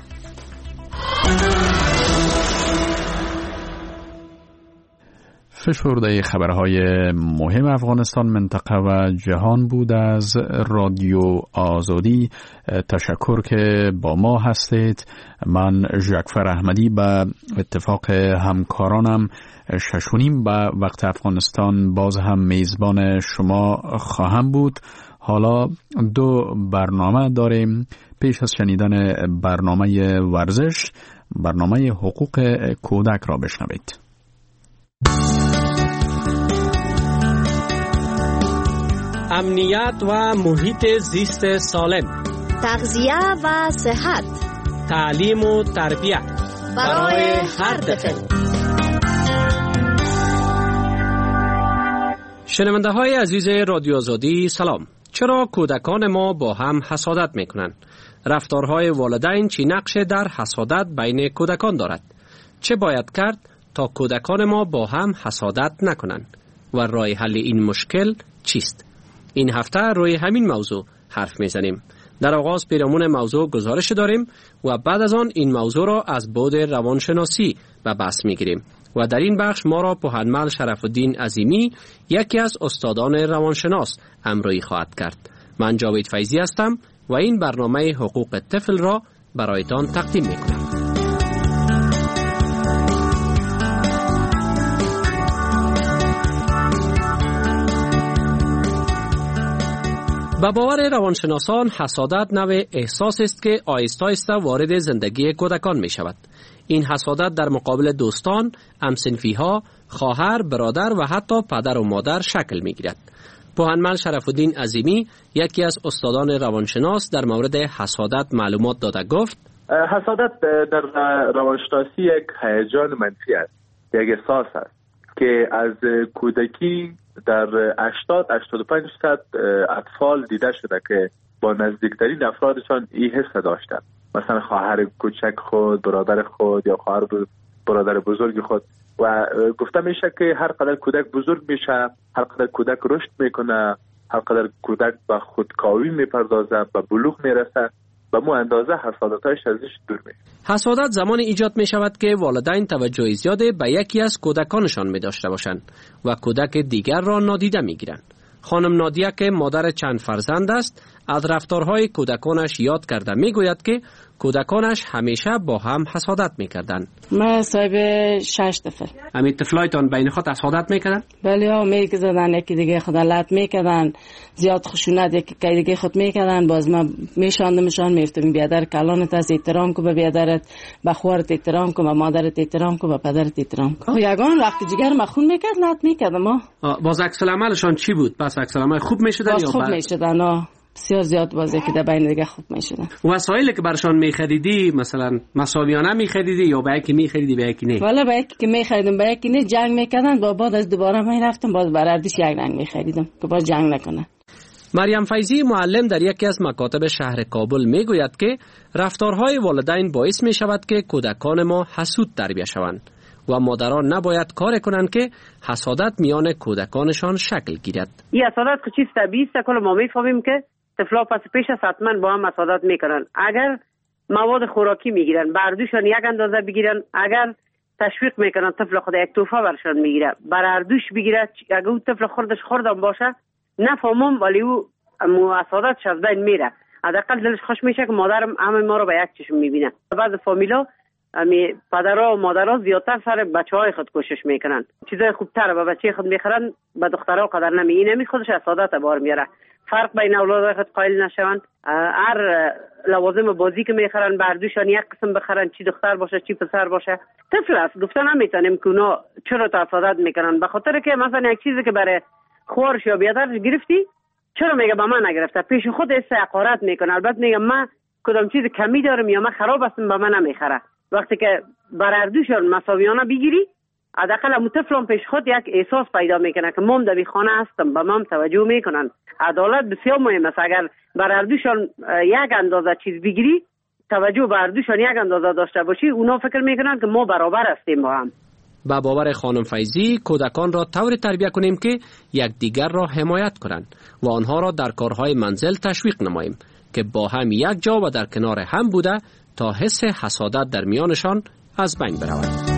فشرده خبرهای مهم افغانستان، منطقه و جهان بود از رادیو آزادی. تشکر که با ما هستید. من جعفر احمدی به اتفاق همکارانم 6:30 به وقت افغانستان باز هم میزبان شما خواهم بود. حالا 2 برنامه داریم. پیش از شنیدن برنامه ورزش، برنامه حقوق کودک را بشنوید. امنیت و محیط زیست سالم، تغذیه و صحت، تعلیم و تربیت برای هر طفل. شنونده های عزیز رادیو آزادی سلام. چرا کودکان ما با هم حسادت میکنند؟ رفتارهای والدین چی نقش در حسادت بین کودکان دارد؟ چه باید کرد تا کودکان ما با هم حسادت نکنند و راه حل این مشکل چیست؟ این هفته روی همین موضوع حرف میزنیم. در آغاز پیرامون موضوع گزارش داریم و بعد از آن این موضوع را از بعد روانشناسی به بحث میگیریم و در این بخش ما را پوهنمل شرف الدین عظیمی، یکی از استادان روانشناس، همراهی خواهد کرد. من جاوید فیضی هستم و این برنامه حقوق طفل را برایتان تقدیم میکنم. به باور روانشناسان حسادت نوع احساس است که آهسته آهسته وارد زندگی کودکان می شود. این حسادت در مقابل دوستان، همسنفی‌ها، خواهر، برادر و حتی پدر و مادر شکل می گیرد. پوهنمل شرف الدین عظیمی، یکی از استادان روانشناس، در مورد حسادت معلومات داده گفت: حسادت در روانشناسی یک هیجان منفی است، یک احساس است که از کودکی در 80-85% اطفال دیده شده که با نزدیکترین افرادشان این حس داشتند، مثلا خواهر کوچک خود، برادر خود یا خواهر برادر بزرگ خود. و گفته میشه که هر قدر کودک بزرگ میشه، هر قدر کودک رشد میکنه، هر قدر کودک به خودکاوی میپردازه، به بلوغ میرسه، به مو اندازه حسادتش ازش دور میشه. حسادت زمان ایجاد می شود که والدین توجه زیاده به یکی از کودکانشان می داشته باشند و کودک دیگر را نادیده می گیرند. خانم نادیه که مادر چند فرزند است، از رفتارهای کودکانش یاد کرده میگوید که کودکانش همیشه با هم حسادت میکردند. من صاحب 6 طفل. همین طفلایتان بین خود حسادت میکردن؟ بله ها، میکردن یکی دیگه خود لط میکردن، زیاد خشونت یکی دیگه خود میکردن. باز من میشاندمشان میفتم بیادر کلانت از احترام کو، به بیادرت به خوارت احترام کو، به مادرت احترام کو، به پدرت احترام کو. یگان وقتی جگر مخون میکرد لط میکردم ها. باز عکس العملشان چی بود؟ پس عکس العمل خوب میشدن یا خوب میشدن ها، بسیار زیاد بازی که در بین دیگه خوب میشدن. وسایلی که برشان میخریدی مثلا مساویانه میخریدی یا به یکی میخریدی به یکی نه؟ والا به یکی که میخریدم به یکی نه جنگ میکردن، بعد از دوباره میرفتم باز برردش یک رنگ میخریدم که باز جنگ نکنه. مریم فیضی معلم در یکی از مکاتب شهر کابل میگوید که رفتارهای والدین باعث میشود که کودکان ما حسود تربیت شوند و مادران نباید کار کنند که حسادت میان کودکانشان شکل گیرد. این حسادت که چیز طبیعی است، کل ما میفهمیم که طفلا پس پیش از حتما با هم حسادت میکنن. اگر مواد خوراکی میگیرن بردوشان یک اندازه بگیرن، اگر تشویق میکنن طفل خود یک توفه برشان میگیره بردوش بگیره، اگر اون طفل خوردم باشه نفهمم ولی او حسادتش از بین میره. حداقل دلش خوش میشه که مادرم همه ما رو به یک چشم میبینه. بعض فامیلا پدرها و مادرها زیادتر سر بچهای خود کوشش میکنن، چیزای خوبتر به بچه خود میخرن، به دخترها قدر نمی خودش حسادت بار میاره. فرق بین اولاد خود قائل نشون، هر لوازم بازی که میخرن بردوشان یک قسم بخرن، چی دختر باشه چی پسر باشه. طفل است، گفتن نمیتونیم که اونا چرا حسادت میکنن، به خاطر که مثلا یک چیزی که برای خوارش یا بیادرش گرفتی چرا میگه به من نگرفته، پیش خود حقارت میکنه. البته میگه من کدام چیز کمی دارم یا من خراب هستم به من نمیخره. وقتی که برردوشان مساویانه بگیری حداقل همون طفلان پیش خود یک احساس پیدا میکنه که مام در خانه هستم، به مام توجه میکنن. عدالت بسیار مهم است. اگر برردوشان یک اندازه چیز بگیری، توجه برردوشان یک اندازه داشته باشی، اونا فکر میکنن که ما برابر هستیم با هم. با باور خانم فیضی کودکان را طوری تربیت کنیم که یکدیگر را حمایت کنند و آنها را در کارهای منزل تشویق نماییم که با هم یک جا و در کنار هم بوده تا حس حسادت در میانشان از بین برود.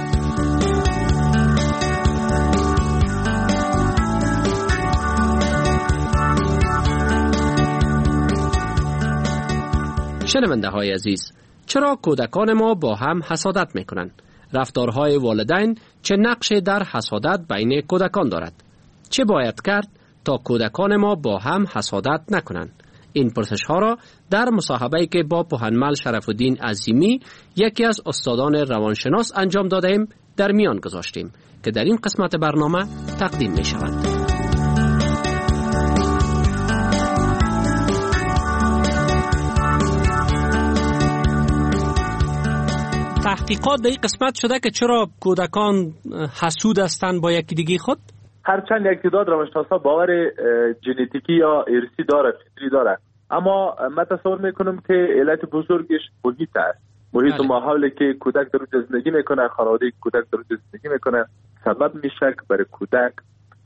شنونده های عزیز، چرا کودکان ما با هم حسادت می کنند؟ رفتارهای والدین چه نقشی در حسادت بین کودکان دارد؟ چه باید کرد تا کودکان ما با هم حسادت نکنند؟ این پرسش ها را در مصاحبه‌ای که با پوهنمل شرف الدین عظیمی یکی از استادان روانشناس انجام دادیم در میان گذاشتیم که در این قسمت برنامه تقدیم می شود. تحقیقات در این قسمت شده که چرا کودکان حسود هستند با یکی دیگه خود؟ هرچند یک تعداد روانشناسا باور ژنتیکی یا ارثی داره، فطری داره، اما من تصور میکنم که علت بزرگش محیط است. محیط و ماحولی که کودک در اونجا زندگی میکنه، خانواده که کودک در اونجا زندگی میکنه سبب میشه که برای کودک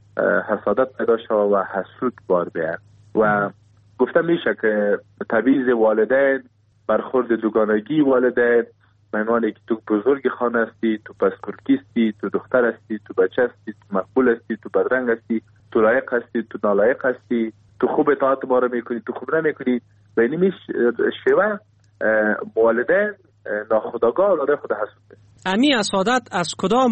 حسادت پیدا شود و حسود بار بیاد. و گفته میشه که تبعیض والدین، برخورد دوگانگی والدین، معنی که تو بزرگ خانه هستی، تو پسکرکی هستی، تو دختر هستی، تو بچه هستی، تو مقبول هستی، تو بدرنگ هستی، تو لایق هستی، تو نالایق هستی، تو خوب اطاعت ما رو میکنی، تو خوب نمیکنی. و این میش شیوه والدین ناخودآگاه العاده خود حسود. امی حسادت از کدام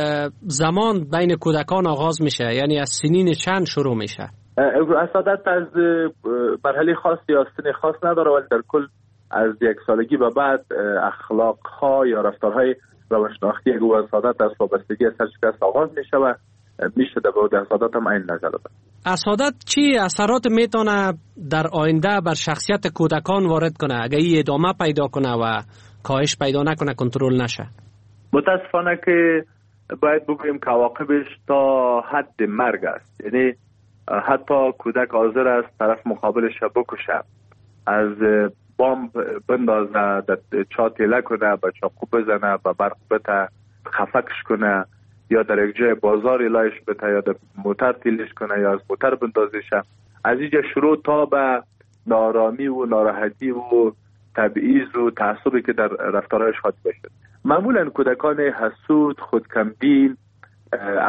زمان بین کودکان آغاز میشه؟ یعنی از سنین چند شروع میشه؟ حسادت از مرحله خاص یا سن خاص نداره، ولی در کل از 1 سالگی به بعد اخلاق ها یا رفتارهای روانشناختی و حسادت از وابستگی سرشکست آغاز میشه و میشه در حسادت هم این نظر داد. حسادت چی اثرات میتونه در آینده بر شخصیت کودکان وارد کنه اگه این ادامه پیدا کنه و کاهش پیدا نکنه، کنترل نشه؟ متاسفانه که باید بگوییم که عواقبش تا حد مرگ است. یعنی حتی کودک حاضر است طرف مقابلش بکشه، از بمب بندازه، چا تیله کنه، با چاقو بزنه، با برق بته، خفکش کنه، یا در یک جای بازار لایش بته، یا در موتر تیلش کنه، یا از موتر بندازشه. از اینجا شروع تا به نارامی و ناراحتی و تبعیض و تعصبی که در رفتارهایش خاطر بشه. معمولا کودکان حسود، خودکمبین،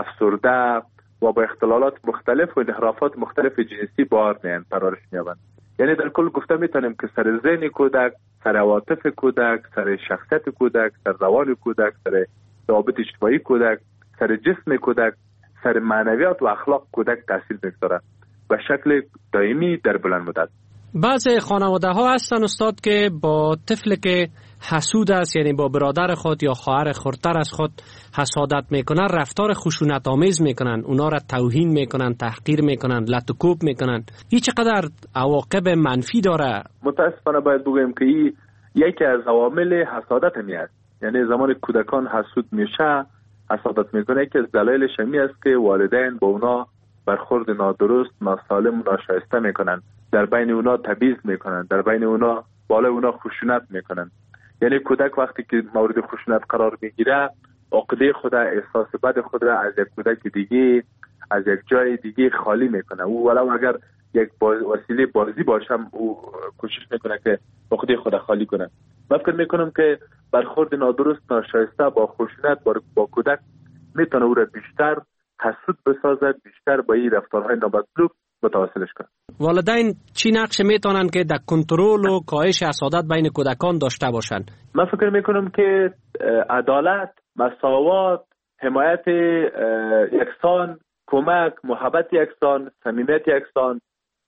افسرده و با اختلالات مختلف و انحرافات مختلف جنسی بار میان پرورش میابند. یعنی در کل گفته میتونیم که سر ذهن کودک، سر عواطف کودک، سر شخصیت کودک، سر روان کودک، سر ضوابط اجتماعی کودک، سر جسم کودک، سر معنویات و اخلاق کودک تاثیر میگذاره به شکل دائمی در بلند مدت. بعضی خانواده ها هستن استاد که با طفل که حسود است، یعنی با برادر خود یا خواهر خردتر از خود حسادت میکنن، رفتار خشونت آمیز میکنن، اونا را توهین میکنن، تحقیر میکنن، لط و کوب میکنن. این چقدر عواقب منفی داره؟ متاسفانه باید بگویم که این یکی از عوامل حسادت می است. یعنی زمان کودکان حسود میشه، حسادت میکنه، که از دلایلش می است که والدین با اونا برخورد نادرست، ناسالم، ناشایسته میکنن، در بین اونا تبعیض میکنن، در بین اونا بالای اونا خشونت میکنن. یعنی کودک وقتی که مورد خشونت قرار میگیره، عقده خود، احساس بد خود را از یک کودک دیگه، از یک جای دیگه خالی میکنه. او ولو اگر یک وسیله بازی باشم، او کوشش میکنه که عقده خود خالی کنه. من فکر میکنم که برخورد نادرست، ناشایسته با خشونت با کودک میتونه او را بیشتر حسود بسازد، بیشتر با این رفتارهای نامطلوب متواصلش کنه. والدین چی نقش میتونن که در کنترل و کاهش حسادت بین کودکان داشته باشن؟ من فکر میکنم که عدالت، مساوات، حمایت یکسان، کمک، محبت یکسان، صمیمیت یکسان،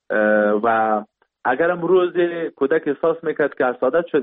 و اگر امروز کودک احساس میکرد که حسادت شد،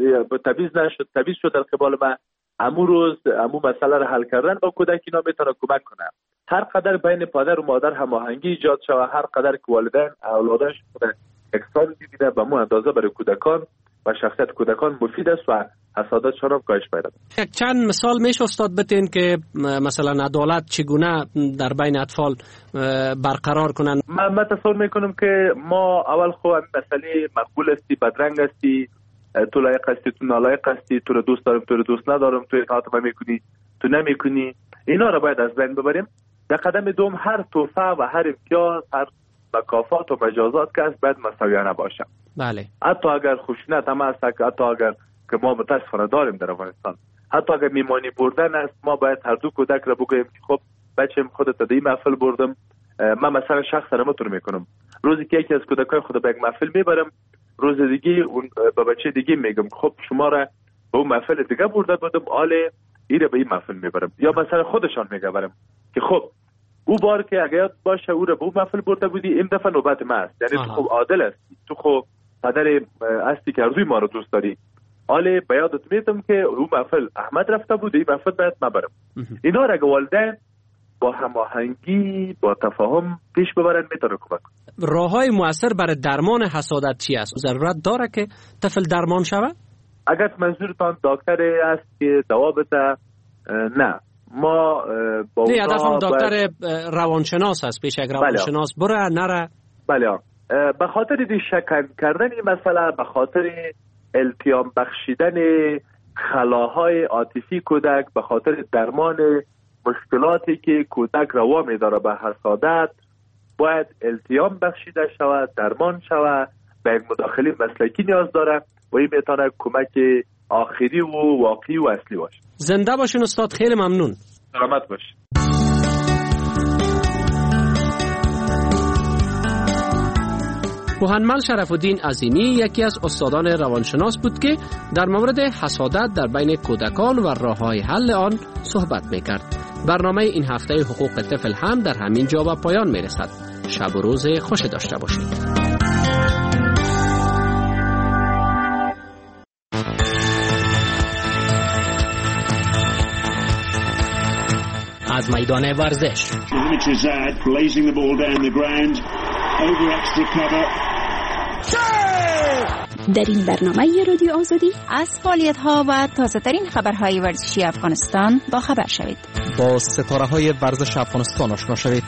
تبعیض شد در قبال من، امو مسئله را حل کردن با کودک اینا میتونه کمک کنه. هر قدر بین پدر و مادر هماهنگی ایجاد شود، هر قدر که والدین اولادش یکسان ببینه، به مو اندازه برای کودکان و شخصیت کودکان مفید است و حسادتشان هم کاهش پیدا کنه. چند مثال میشه استاد بتین که مثلا عدالت چگونه در بین اطفال برقرار کنن؟ من تصور میکنم که ما اول خو مسئله مقبول استی، بدرنگ استی، تو لایق هستی، تو نالایق هستی، تو رو دوست دارم، تو رو دوست ندارم، تو اطاعت من میکنی، تو نمیکنی، اینا رو باید از بین ببریم. در قدم دوم هر توفه و هر امتیاز، هر مکافات و مجازات که از باید مساویانه باشه. بله. حتی اگر خشونت هم هست، حتی اگر که ما متاسفانه داریم در افغانستان، حتی اگر میمانی بردن است، ما باید هر دو کودک را بگوییم که خب بچه‌م خودت در این محفل بردم، من مثلا شخصا نمیتونم میکنم، روزی که یکی از کودکای خود به یک محفل میبرم، روز دیگه اون به بچه دیگه میگم خب شما را به اون محفل دیگه برده بودم، آله ایره به این محفل میبرم. یا مثلا خودشان میگم که خب او بار که اگه یاد باشه او را به اون محفل برده بودی، این دفعه نوبت ما است. یعنی تو خب عادل هستی، تو خب پدر هستی که ارزوی ما رو دوست داری، آله به یادت میتم که اون محفل احمد رفته بود، این محفل باید ما برم. اینا را اگه والدین با هماهنگی، با تفاهم پیش ببرن میتونه کمک. راههای مؤثر برای درمان حسادت چی است؟ ضرورت داره که طفل درمان شود؟ اگر منظورتان دکتر است که دوا بده، نه، ما با نه، هدفم دکتر روانشناس است، پیش یک روانشناس بره نره. بله، به خاطر شکن کردن این مسئله، به خاطر التیام بخشیدن خلاهای عاطفی کودک، به خاطر درمان مشکلاتی که کودک روا می‌داره به حسادت، باید التیام بخشیده شود، درمان شود، به یک مداخله مسلکی نیاز داره و این میتونه کمک آخری و واقعی و اصلی باشه. زنده باشین استاد، خیلی ممنون. سلامت باشین. محمد شرف الدین عظیمی یکی از استادان روانشناس بود که در مورد حسادت در بین کودکان و راه‌های حل آن صحبت می‌کرد. برنامه این هفته حقوق طفل هم در همین جا به پایان می‌رسد. شب و روز خوش داشته باشید. از میدان ورزش. در این برنامه رادیو آزادی از فعالیت‌ها و تازه‌ترین خبرهای ورزشی افغانستان با خبر شوید. با ستاره‌های ورزش افغانستان آشنا شوید.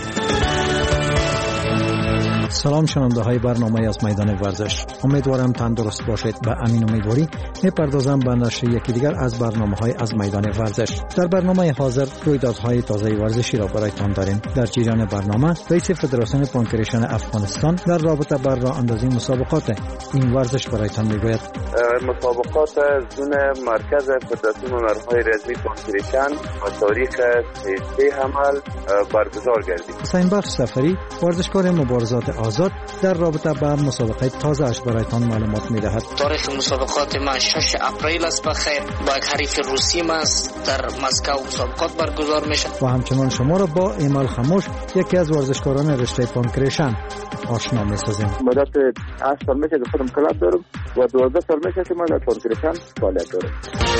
سلام شنونده های برنامه از میدان ورزش، امیدوارم تندرست باشید. به امین امیدواری میپردازم به نشر یکی دیگر از برنامه های از میدان ورزش. در برنامه حاضر رویدادهای تازه ورزشی را برایتان داریم. در جریان برنامه رئیس فدراسیون پانکریشن افغانستان در رابطه با راه اندازی مسابقات این ورزش برایتان میگوید. مسابقات زون مرکز فدراسیون هنرهای رزمی پانکریشن با تاریخ 13 حمل برگزار گردید. حسین بخش سفری ورزشکار مبارزات آزاد در رابطه با مسابقه تازه اش برایتان معلومات می‌دهد. تاریخ مسابقات ما 6 اپریل است بخیر. با یک حریف روسی است در مسکو مسابقات برگزار میشه. و همچنان شما را با ایمال خموش یکی از ورزشکاران رشته پانکریشن آشنا می‌سازیم. مدت 8 سال میشه که خودم کلاب دارم و 12 سال میشه که من در پانکریشن فعالیت دارم.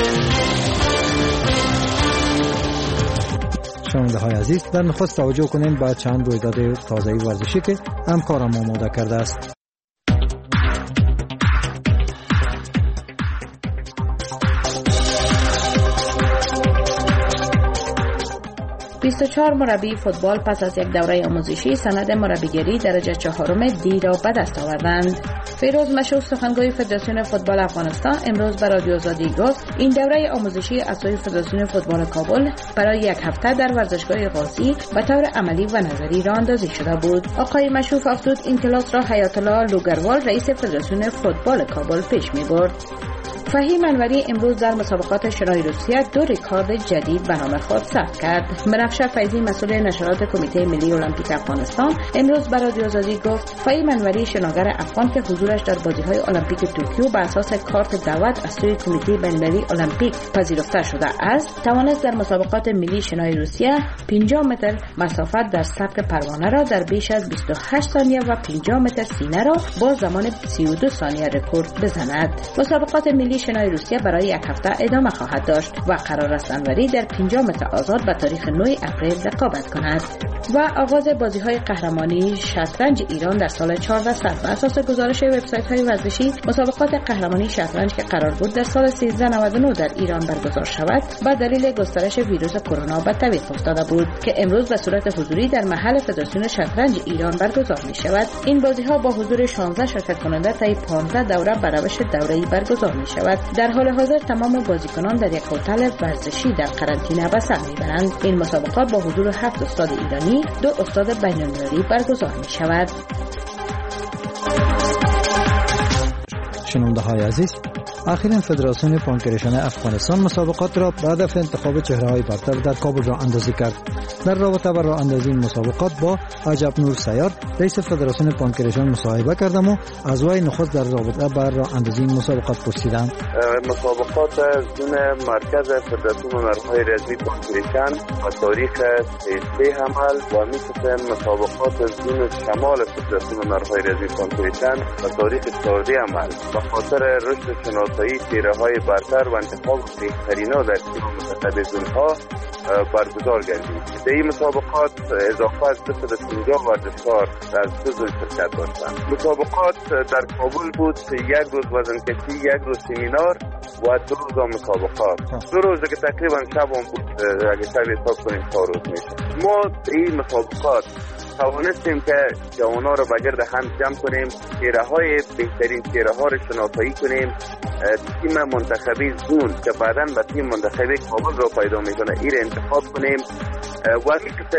شنونده های عزیز، در نخست توجه کنیم به چند رویداد تازه ورزشی که همکارم آماده کرده است. 24 مربی فوتبال پس از یک دوره آموزشی سند مربیگری درجه 4 دی را به دست آوردند. فیروز مشهور سخنگوی فدراسیون فوتبال افغانستان امروز به رادیو آزادی گفت این دوره آموزشی از سوی فدراسیون فوتبال کابل برای یک هفته در ورزشگاه قاضی به طور عملی و نظری راه اندازی شده بود. آقای مشهور افزود این کلاس را حیات الله لوگروال رئیس فدراسیون فوتبال کابل پیش می برد. فهیم انوری امروز در مسابقات شنای روسیه 2 رکورد جدید به نام خود ثبت کرد. بنفشه فیضی مسئول نشرات کمیته ملی المپیک افغانستان امروز به رادیو آزادی گفت فهیم انوری شناگر افغان که حضورش در بازی‌های المپیک توکیو بر اساس کارت دعوت از سوی کمیته بین‌المللی المپیک پذیرفته شده است، توانست در مسابقات ملی شنای روسیه 50 متر مسافت در سبک پروانه را در بیش از 28 ثانیه و 50 متر سینه را با زمان 32 ثانیه رکورد بزند. مسابقات ملی شنای روسیه برای یک هفته ادامه خواهد داشت و قرار است انوری در 50 متر آزاد به تاریخ 9 اپریل رقابت کند. و آغاز بازی‌های قهرمانی شطرنج ایران در سال 1400 بر اساس گزارش وبسایت‌های ورزشی مسابقات قهرمانی شطرنج که قرار بود در سال 1399 در ایران برگزار شود به دلیل گسترش ویروس کرونا به تعویق افتاده بود که امروز به صورت حضوری در محل فدراسیون شطرنج ایران برگزار می‌شود. این بازی‌ها با حضور 16 شرکت کننده طی 15 دوره به روش دوره‌ای برگزار می‌شود. در حال حاضر تمام بازیکنان در یک هتل ورزشی در قرنطینه به سر می‌برند. این مسابقات با حضور 7 استاد ایرانی، 2 استاد بین‌المللی برگزار می‌شود. شنونده های عزیز، اخیراً فدراسیون پانکریشن افغانستان مسابقات را به هدف انتخاب چهره‌های برتر در کابل راه اندازی کرد. در رابطه با راه اندازی این مسابقات با عجب نور سیار رئیس فدراسیون پانکریشن مصاحبه کردم و از وی نخست در رابطه با راه اندازی این مسابقات پرسیدم. مسابقات زون مرکز فدراسیون هنرهای رزمی پانکریشن و تاریخ 13 حمل و می‌کسم مسابقات زون شمال فدراسیون هنرهای رزمی پانکریشن و تاریخ 14 حمل به خاطر رشد شناسایی چهره‌های برتر و انتخاب بهترینا در تیم منتخب زونها برگزار گردید. در این مسابقات اضافه از 250 ورزشکار از 2 زون شرکت داشتند. مسابقات در کابل بود، 1 روز وزنکشی، 1 روز سمینار و 2 روز مسابقات. 2 روز که تقریبا شب هم بود، اگه شب حساب کنیم 4 روز میشه. ما این مسابقات توانستیم که جوانان رو بگرد هم جمع کنیم، چهره‌های بهترین چهره‌ها رو شناسایی کنیم، تیم منتخبی زون که بعداً به تیم منتخبی کابل رو پیدا میکنه این رو انتخاب کنیم و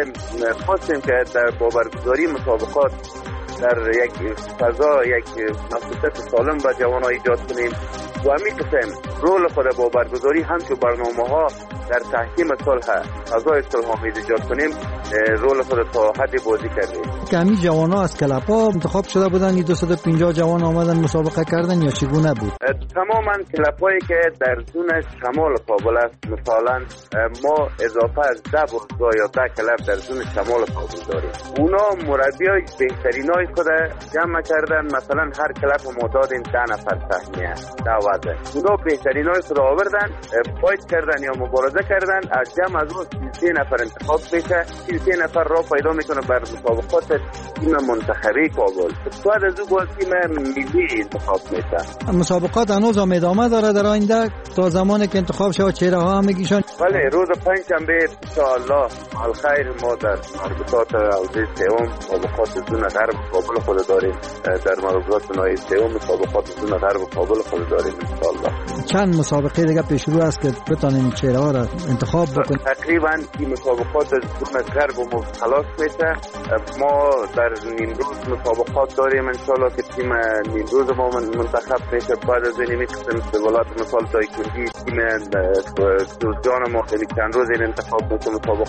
خواستیم که در برگزاری مسابقات در یک فضا یک مسئولیت سالم و جوانان ایجاد کنیم و می‌خواستیم رول خود با برگزاری همچون برنامه‌ها در تحکیم صلح فضای صلح‌آمیز ایجاد کنیم رول خود تا حد بازی کردیم. که همین جوان‌ها از کلب‌ها انتخاب شده بودن، این 250 جوان آمدن مسابقه کردن یا چگونه بود؟ تماما کلب‌هایی که در زون شمال کابل است، مثلا ما اضافه از 10 باشگاه یا 10 کلب در زون شمال کابل داریم. اونا مربیای بهترینای خود جمع کردن، مثلا هر کلب ما دادیم 10 نفر سهمیه دعوته. اونا بهترینای خود آوردن، فایت کردن یا مبارزه کردن، از جمع از اون 33 نفر انتخاب بشه، 33 نفر را پیدا میکنه بر مسابقات تیم منتخبی کابل. بعد از اون تیم ملی انتخاب میشه. مسابقات هنوز هم ادامه داره در آینده تا زمانی که انتخاب شود چهره‌ها همگیشون؟ بله، روز پنجشنبه ان شاء الله الخیر ما در مربوطات حوزه سوم مسابقات زون غرب کابل خود داریم. در مربوطات نهایی سوم مسابقات زون غرب کابل خود داریم ان شاء الله. چند مسابقه دیگه پیش رو است که بتونیم چهره‌ها را انتخاب بکنیم؟ تقریبا این مسابقات زون غرب ما خلاص میشه. ما در نیمروز مسابقات داریم ان شاء الله که تیم نیمروز ما منتخب میشه. بعد از این می‌خواستیم ولایت مثال دایکنی تیم دوستان ما چند روز این انتخاب میشه مسابقات است.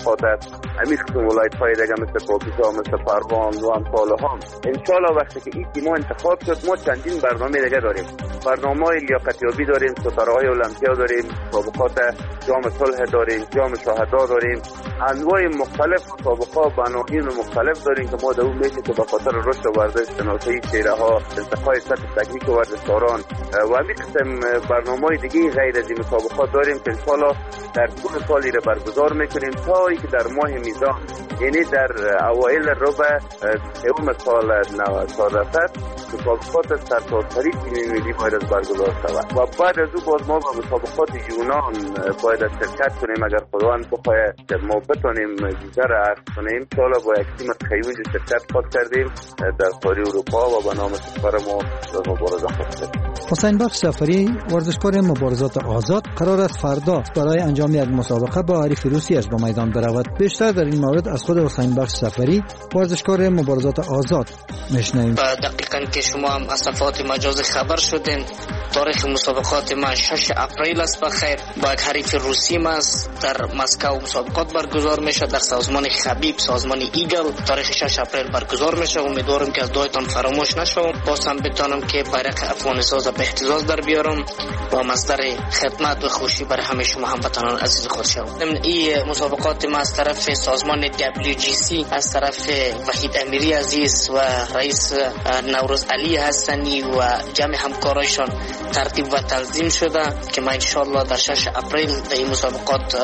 همین قسم ولایت‌های دیگه مثل پاکستان، مثل پروان و امثالها. انشالله وقتی که این تیم انتخاب شد ما چندین برنامه دیگه داریم. برنامه‌های لیاقتیابی داریم، ستاره‌های المپیا داریم، مسابقات جام صلح داریم، جام شهدا داریم، انواع مختلف مسابقات و عناوین مختلف داریم که ما در اون میشه که به خاطر رشد ورزش، شناسایی چهره‌ها، ارتقای سطح تکنیک ورزشکاران و همین قسم برنامه‌های دیگه غیر از این مسابقات داریم که انشالله در طول سالی را برگزار میکنیم تا اینکه در ماه میزان، یعنی در اوایل ربع سوم سال 1900 مسابقات سرتاسری تیم ملی باید برگزار شود و بعد از او باز ما به مسابقات یونان باید شرکت کنیم. اگر خداوند بخواهد ما بتونیم ویزا را عرض کنیم، انشالله با یک تیم خیلی شرکت خود کردیم در خارج اروپا و به نام کشور ما مبارزه خود کردیم. حسین بخش سفری ورزشکار مبارزات آزاد قرار است فردا برای انجام یک مسابقه با حریف روسیش به میدان برود. بیشتر در این مورد از خود حسین بخش سفری ورزشکار مبارزات آزاد میشنویم. دقیقاً که شما هم از صفحات مجازی خبر شدین، تاریخ مسابقات ما 6 اپریل است. بخیر با یک حریف روسی ما در مسکو مسابقات برگزار میشه در سازمان خبیب، سازمان ایگل. تاریخ 6 اپریل برگزار میشه. امیدوارم که از دایتان فراموش نشوم. بازم بتونم که بیرق افغانستان به احتزاز در بیارم و مصدر خدمت و خوشی برای همه شما هموطنان عزیز خود شوم. این مسابقات ما از طرف سازمان WGC، از طرف وحید امیری عزیز و رئیس نوروز علی حسنی و جمع همکارایشان ترتیب و تنظیم شده که ما انشالله در 6 اپریل در این مسابقات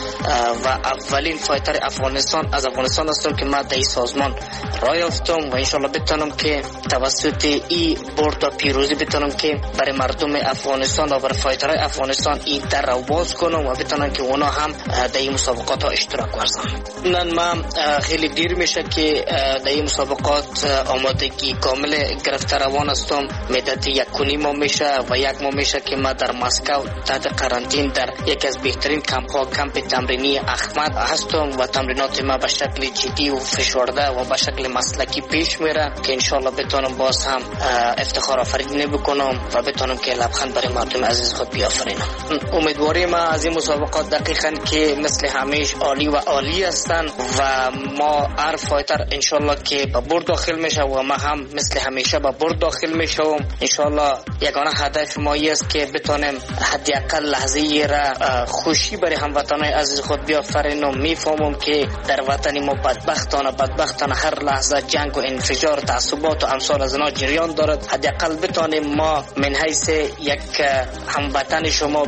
و اولین فایتر افغانستان از افغانستان هستم که ما در این سازمان راه یافتم و انشالله بتونم که توسط این برد و پیروزی بتونم که برای مردم افغانستان و برای فایترهای افغانستان این در رو باز کنم و بتونن که اونا هم در این مسابقات ها اشتراک ورزن. من خیلی دیر میشه که در این مسابقات آمادگی کامل گرفته روان هستم. مدت 1.5 ماه میشه و 1 ماه میشه که ما در مسکو تحت قرنطین در یکی از بهترین کمپ تمرینی احمد هستم و تمرینات ما به شکل جدی و فشرده و به شکل مسلکی پیش میره که انشالله بتونم باز هم افتخار آفرینی بکنم و بتونم که لبخند برای مردم عزیز خود بیافرینم. امیدواری ما از این مسابقات دقیقاً که مثل همیشه عالی و عالی هستن و ما هر فایتر انشالله که به برد داخل میشه و ما هم مثل همیشه به برد داخل میشم. انشالله یگانه هدف ما است که بتونیم حداقل لحظه را خوشی برای هموطنان عزیز خود بیافرینم. میفهمم که در وطن ما بدبختانه هر لحظه جنگ و انفجار، تعصبات و امثال از اینا جریان دارد. حداقل بتونیم ما من حیث یک هموطن شما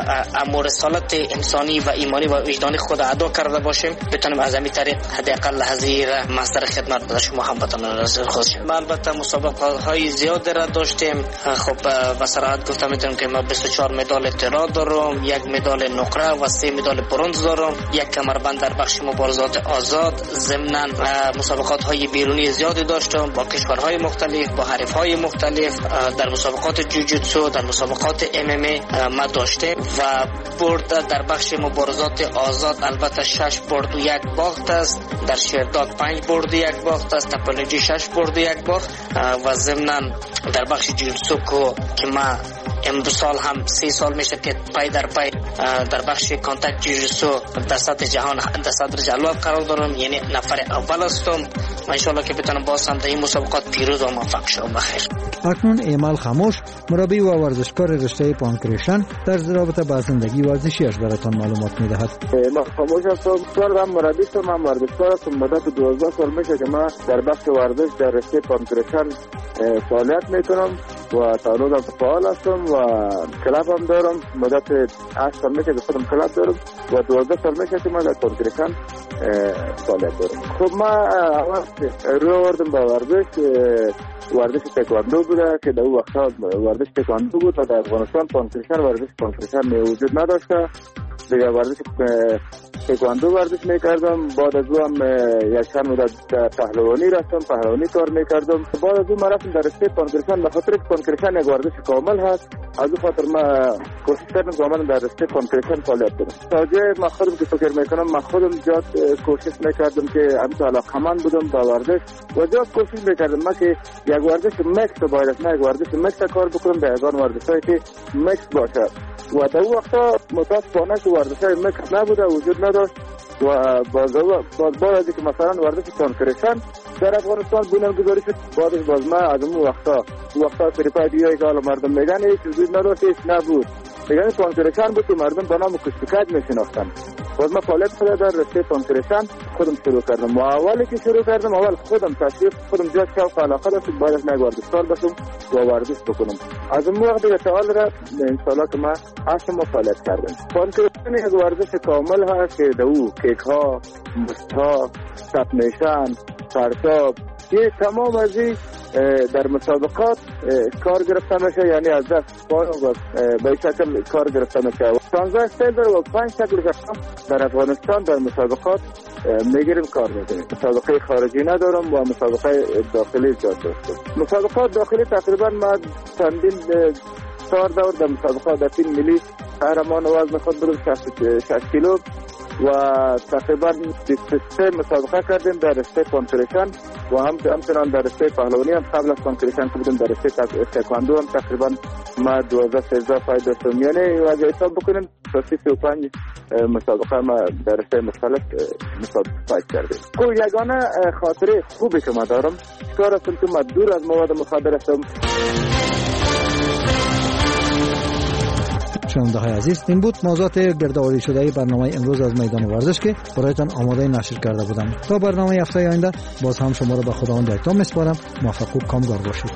رسالت انسانی و ایمانی و وجدانی خود ادا کرده باشیم، بتونیم از همین طریق حداقل لحظه را مصدر خدمت به شما هموطنان عزیز خود شیم. البته مسابقات های زیاد را داشتیم. خب به صراحت گفتم میتونم که ما 24 مدال طلا دارم، 1 مدال نقره و 3 مدال برنز دارم، 1 کمربند در بخش مبارزات آزاد. ضمن مسابقات های بیرونی زیادی داشتم با کشورهای مختلف، با حریفهای مختلف. در مسابقات جوجوتسو، در مسابقات MMA ما داشتیم و برد در بخش مبارزات آزاد البته 6 برد و 1 باخت است. در شیرداد 5 برد و 1 باخت است. تپلوجی 6 برد و 1 باخت و ضمن در بخش جوجوتسو که ما امسال هم 3 سال میشه که پای در پای در بخش کانتاکت جوجوتسو در سطح جهان در صدر جلوه قرار دارم، یعنی نفر اول هستم و انشالله که بتونم باز هم در این مسابقات پیروز و موفق شوم. بخیر. اکنون ایمال خاموش، مربی و ورزشکار رشته پانکریشن، در رابطه با زندگی ورزشیش براتون معلومات میدهد. ایمال خاموش هستم، هم مربی هستم، هم ورزشکار هستم. مدت 12 سال میشه که من در بخش ورزش در رشته پانکریشن فعالیت میکنم و تا روز فعال هستم و کلاب هم دارم. مدت 8 سال میشه که خودم کلاب دارم و 12 سال میشه که من در پانکریشن فعالیت دارم. خب من روی آوردم با ورزش تکواندو بوده که در اون وقتا ورزش تکواندو بود و در افغانستان ورزش پانکریشن وجود نداشته. دیگه ورزش تکواندو ورزش میکردم. بعد از اون هم یک چند مدت پهلوانی رفتم، پهلوانی کار میکردم. بعد از اون من رفتم در رشته پانکریشن. به خاطر پانکریشن یک ورزش کامل هست، از اون خاطر من کوشش کردم کاملا در رشته پانکریشن فعالیت کنم. تا جای من خودم که فکر میکنم، من خودم زیاد کوشش میکردم که همین علاقه‌مند بودم با ورزش و زیاد کوشش میکردم من که یک ورزش مکس باید، نه یک ورزش مکس کار بکنم، در یگان ورزشایی که مکس باشه. و در اون وقتا متاسفانه که ورزش‌های مکس نبوده، وجود نداشت و باز از که مثلا ورزش کانکرشن در افغانستان بنیانگذاری شد. بعدش باز ما از اون وقتا سریپای دیگه که حالا مردم میگن هیچ وجود نداشت، هیچ نبود. میگن کانکرشن بود که مردم به نام کشتکج میشناختن. باز ما فعالیت خود در رشته کانکرشن خودم شروع کردم. و اولی که شروع کردم اول خودم تشویق خودم جا شوق علاقه داشت باید من ورزشکار بشم و ورزش بکنم. از اون وقت دیگه تا حال را ان شاء الله که ما 8 ماه فعالیت کردم. کانکرشن یک ورزش کامل هست که دو کیک ها، مشت ها، تپ نشان، پرتاب، یہ تمام از در مسابقات کار گرفته میشه، یعنی از دست پای و به شکل کار گرفته میشه. 16 استیل داره و 5 شکل در افغانستان در مسابقات میگیریم کار میکنیم. مسابقه خارجی ندارم و مسابقه داخلی زیاد داشتم. مسابقات داخلی تقریبا ما چندین 4 دور در مسابقات در تیم ملی قهرمان وزن خود بودم 66 کیلو و تقریبا 23 مسابقه کردیم در رشته کانکرشن و همچنان در رشته پهلوانی هم قبل از کانکرشن که بودیم در رشته تکواندو هم تقریبا ما 12-13 پای داشتم. یعنی اگه حساب بکنیم تا 35 مسابقه ما در رشته مختلف مسابقه کردیم. یگانه خاطره خوبی که ما دارم کار هستم که ما دور از مواد مخدر هستم. شنونده های عزیز، این بود موضوعات گردآوری شده برنامه امروز از میدان ورزش که برایتان آماده نشر کرده بودم. تا برنامه هفته آینده باز هم شما را به خداوند احترام میسپارم. موفق و کامگار باشید.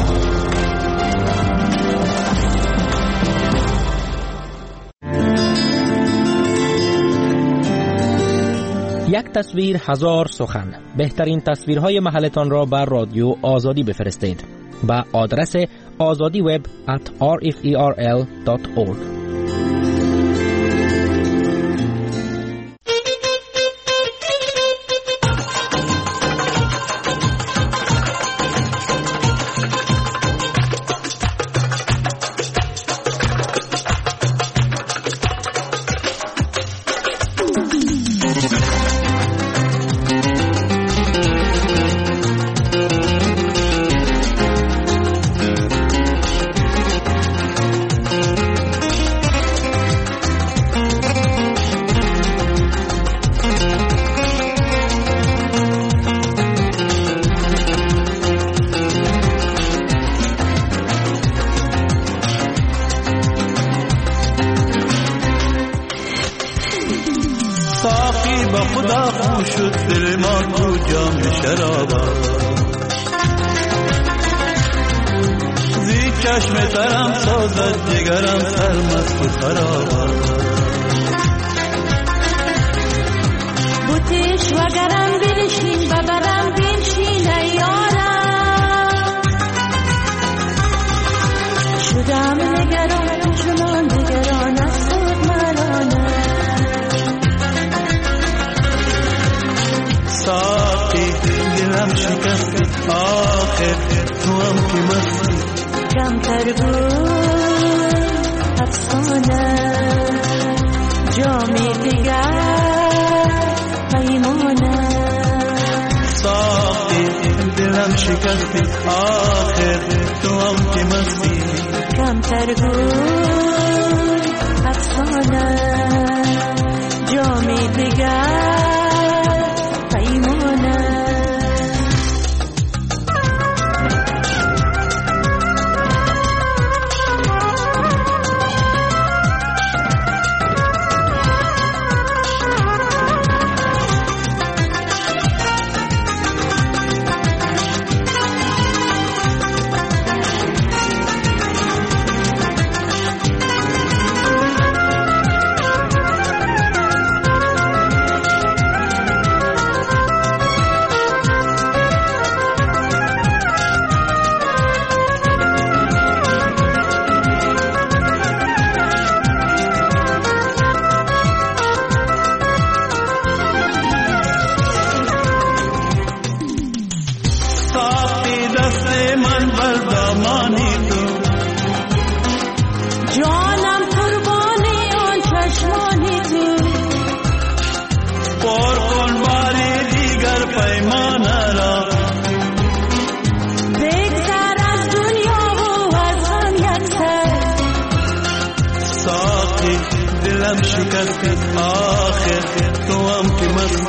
یک تصویر هزار سخن. بهترین تصویرهای محلتان را بر رادیو آزادی بفرستید با آدرس azadiweb@rferl.org.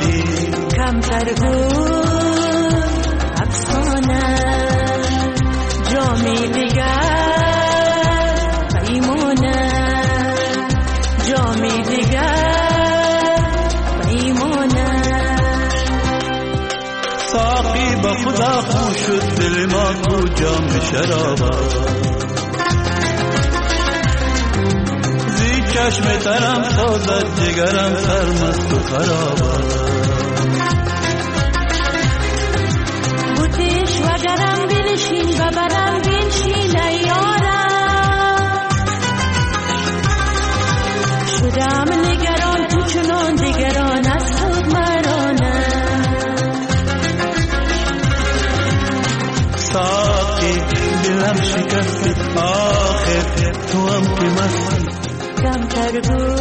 کمتر بود افسانه جامی دیگر پیمانه جامی دیگر پیمانه ساقی با خدا خو شد دل ما تو جام شرابه زی چشم ترم سازد جگرم سرمست و خرابه بوتیش وگرم بنشین و برم بنشین ایارم شدم نگران تو چنان دیگران از خود مرانه ساقی دلم شکستی آخر تو هم که مستی کمتر بود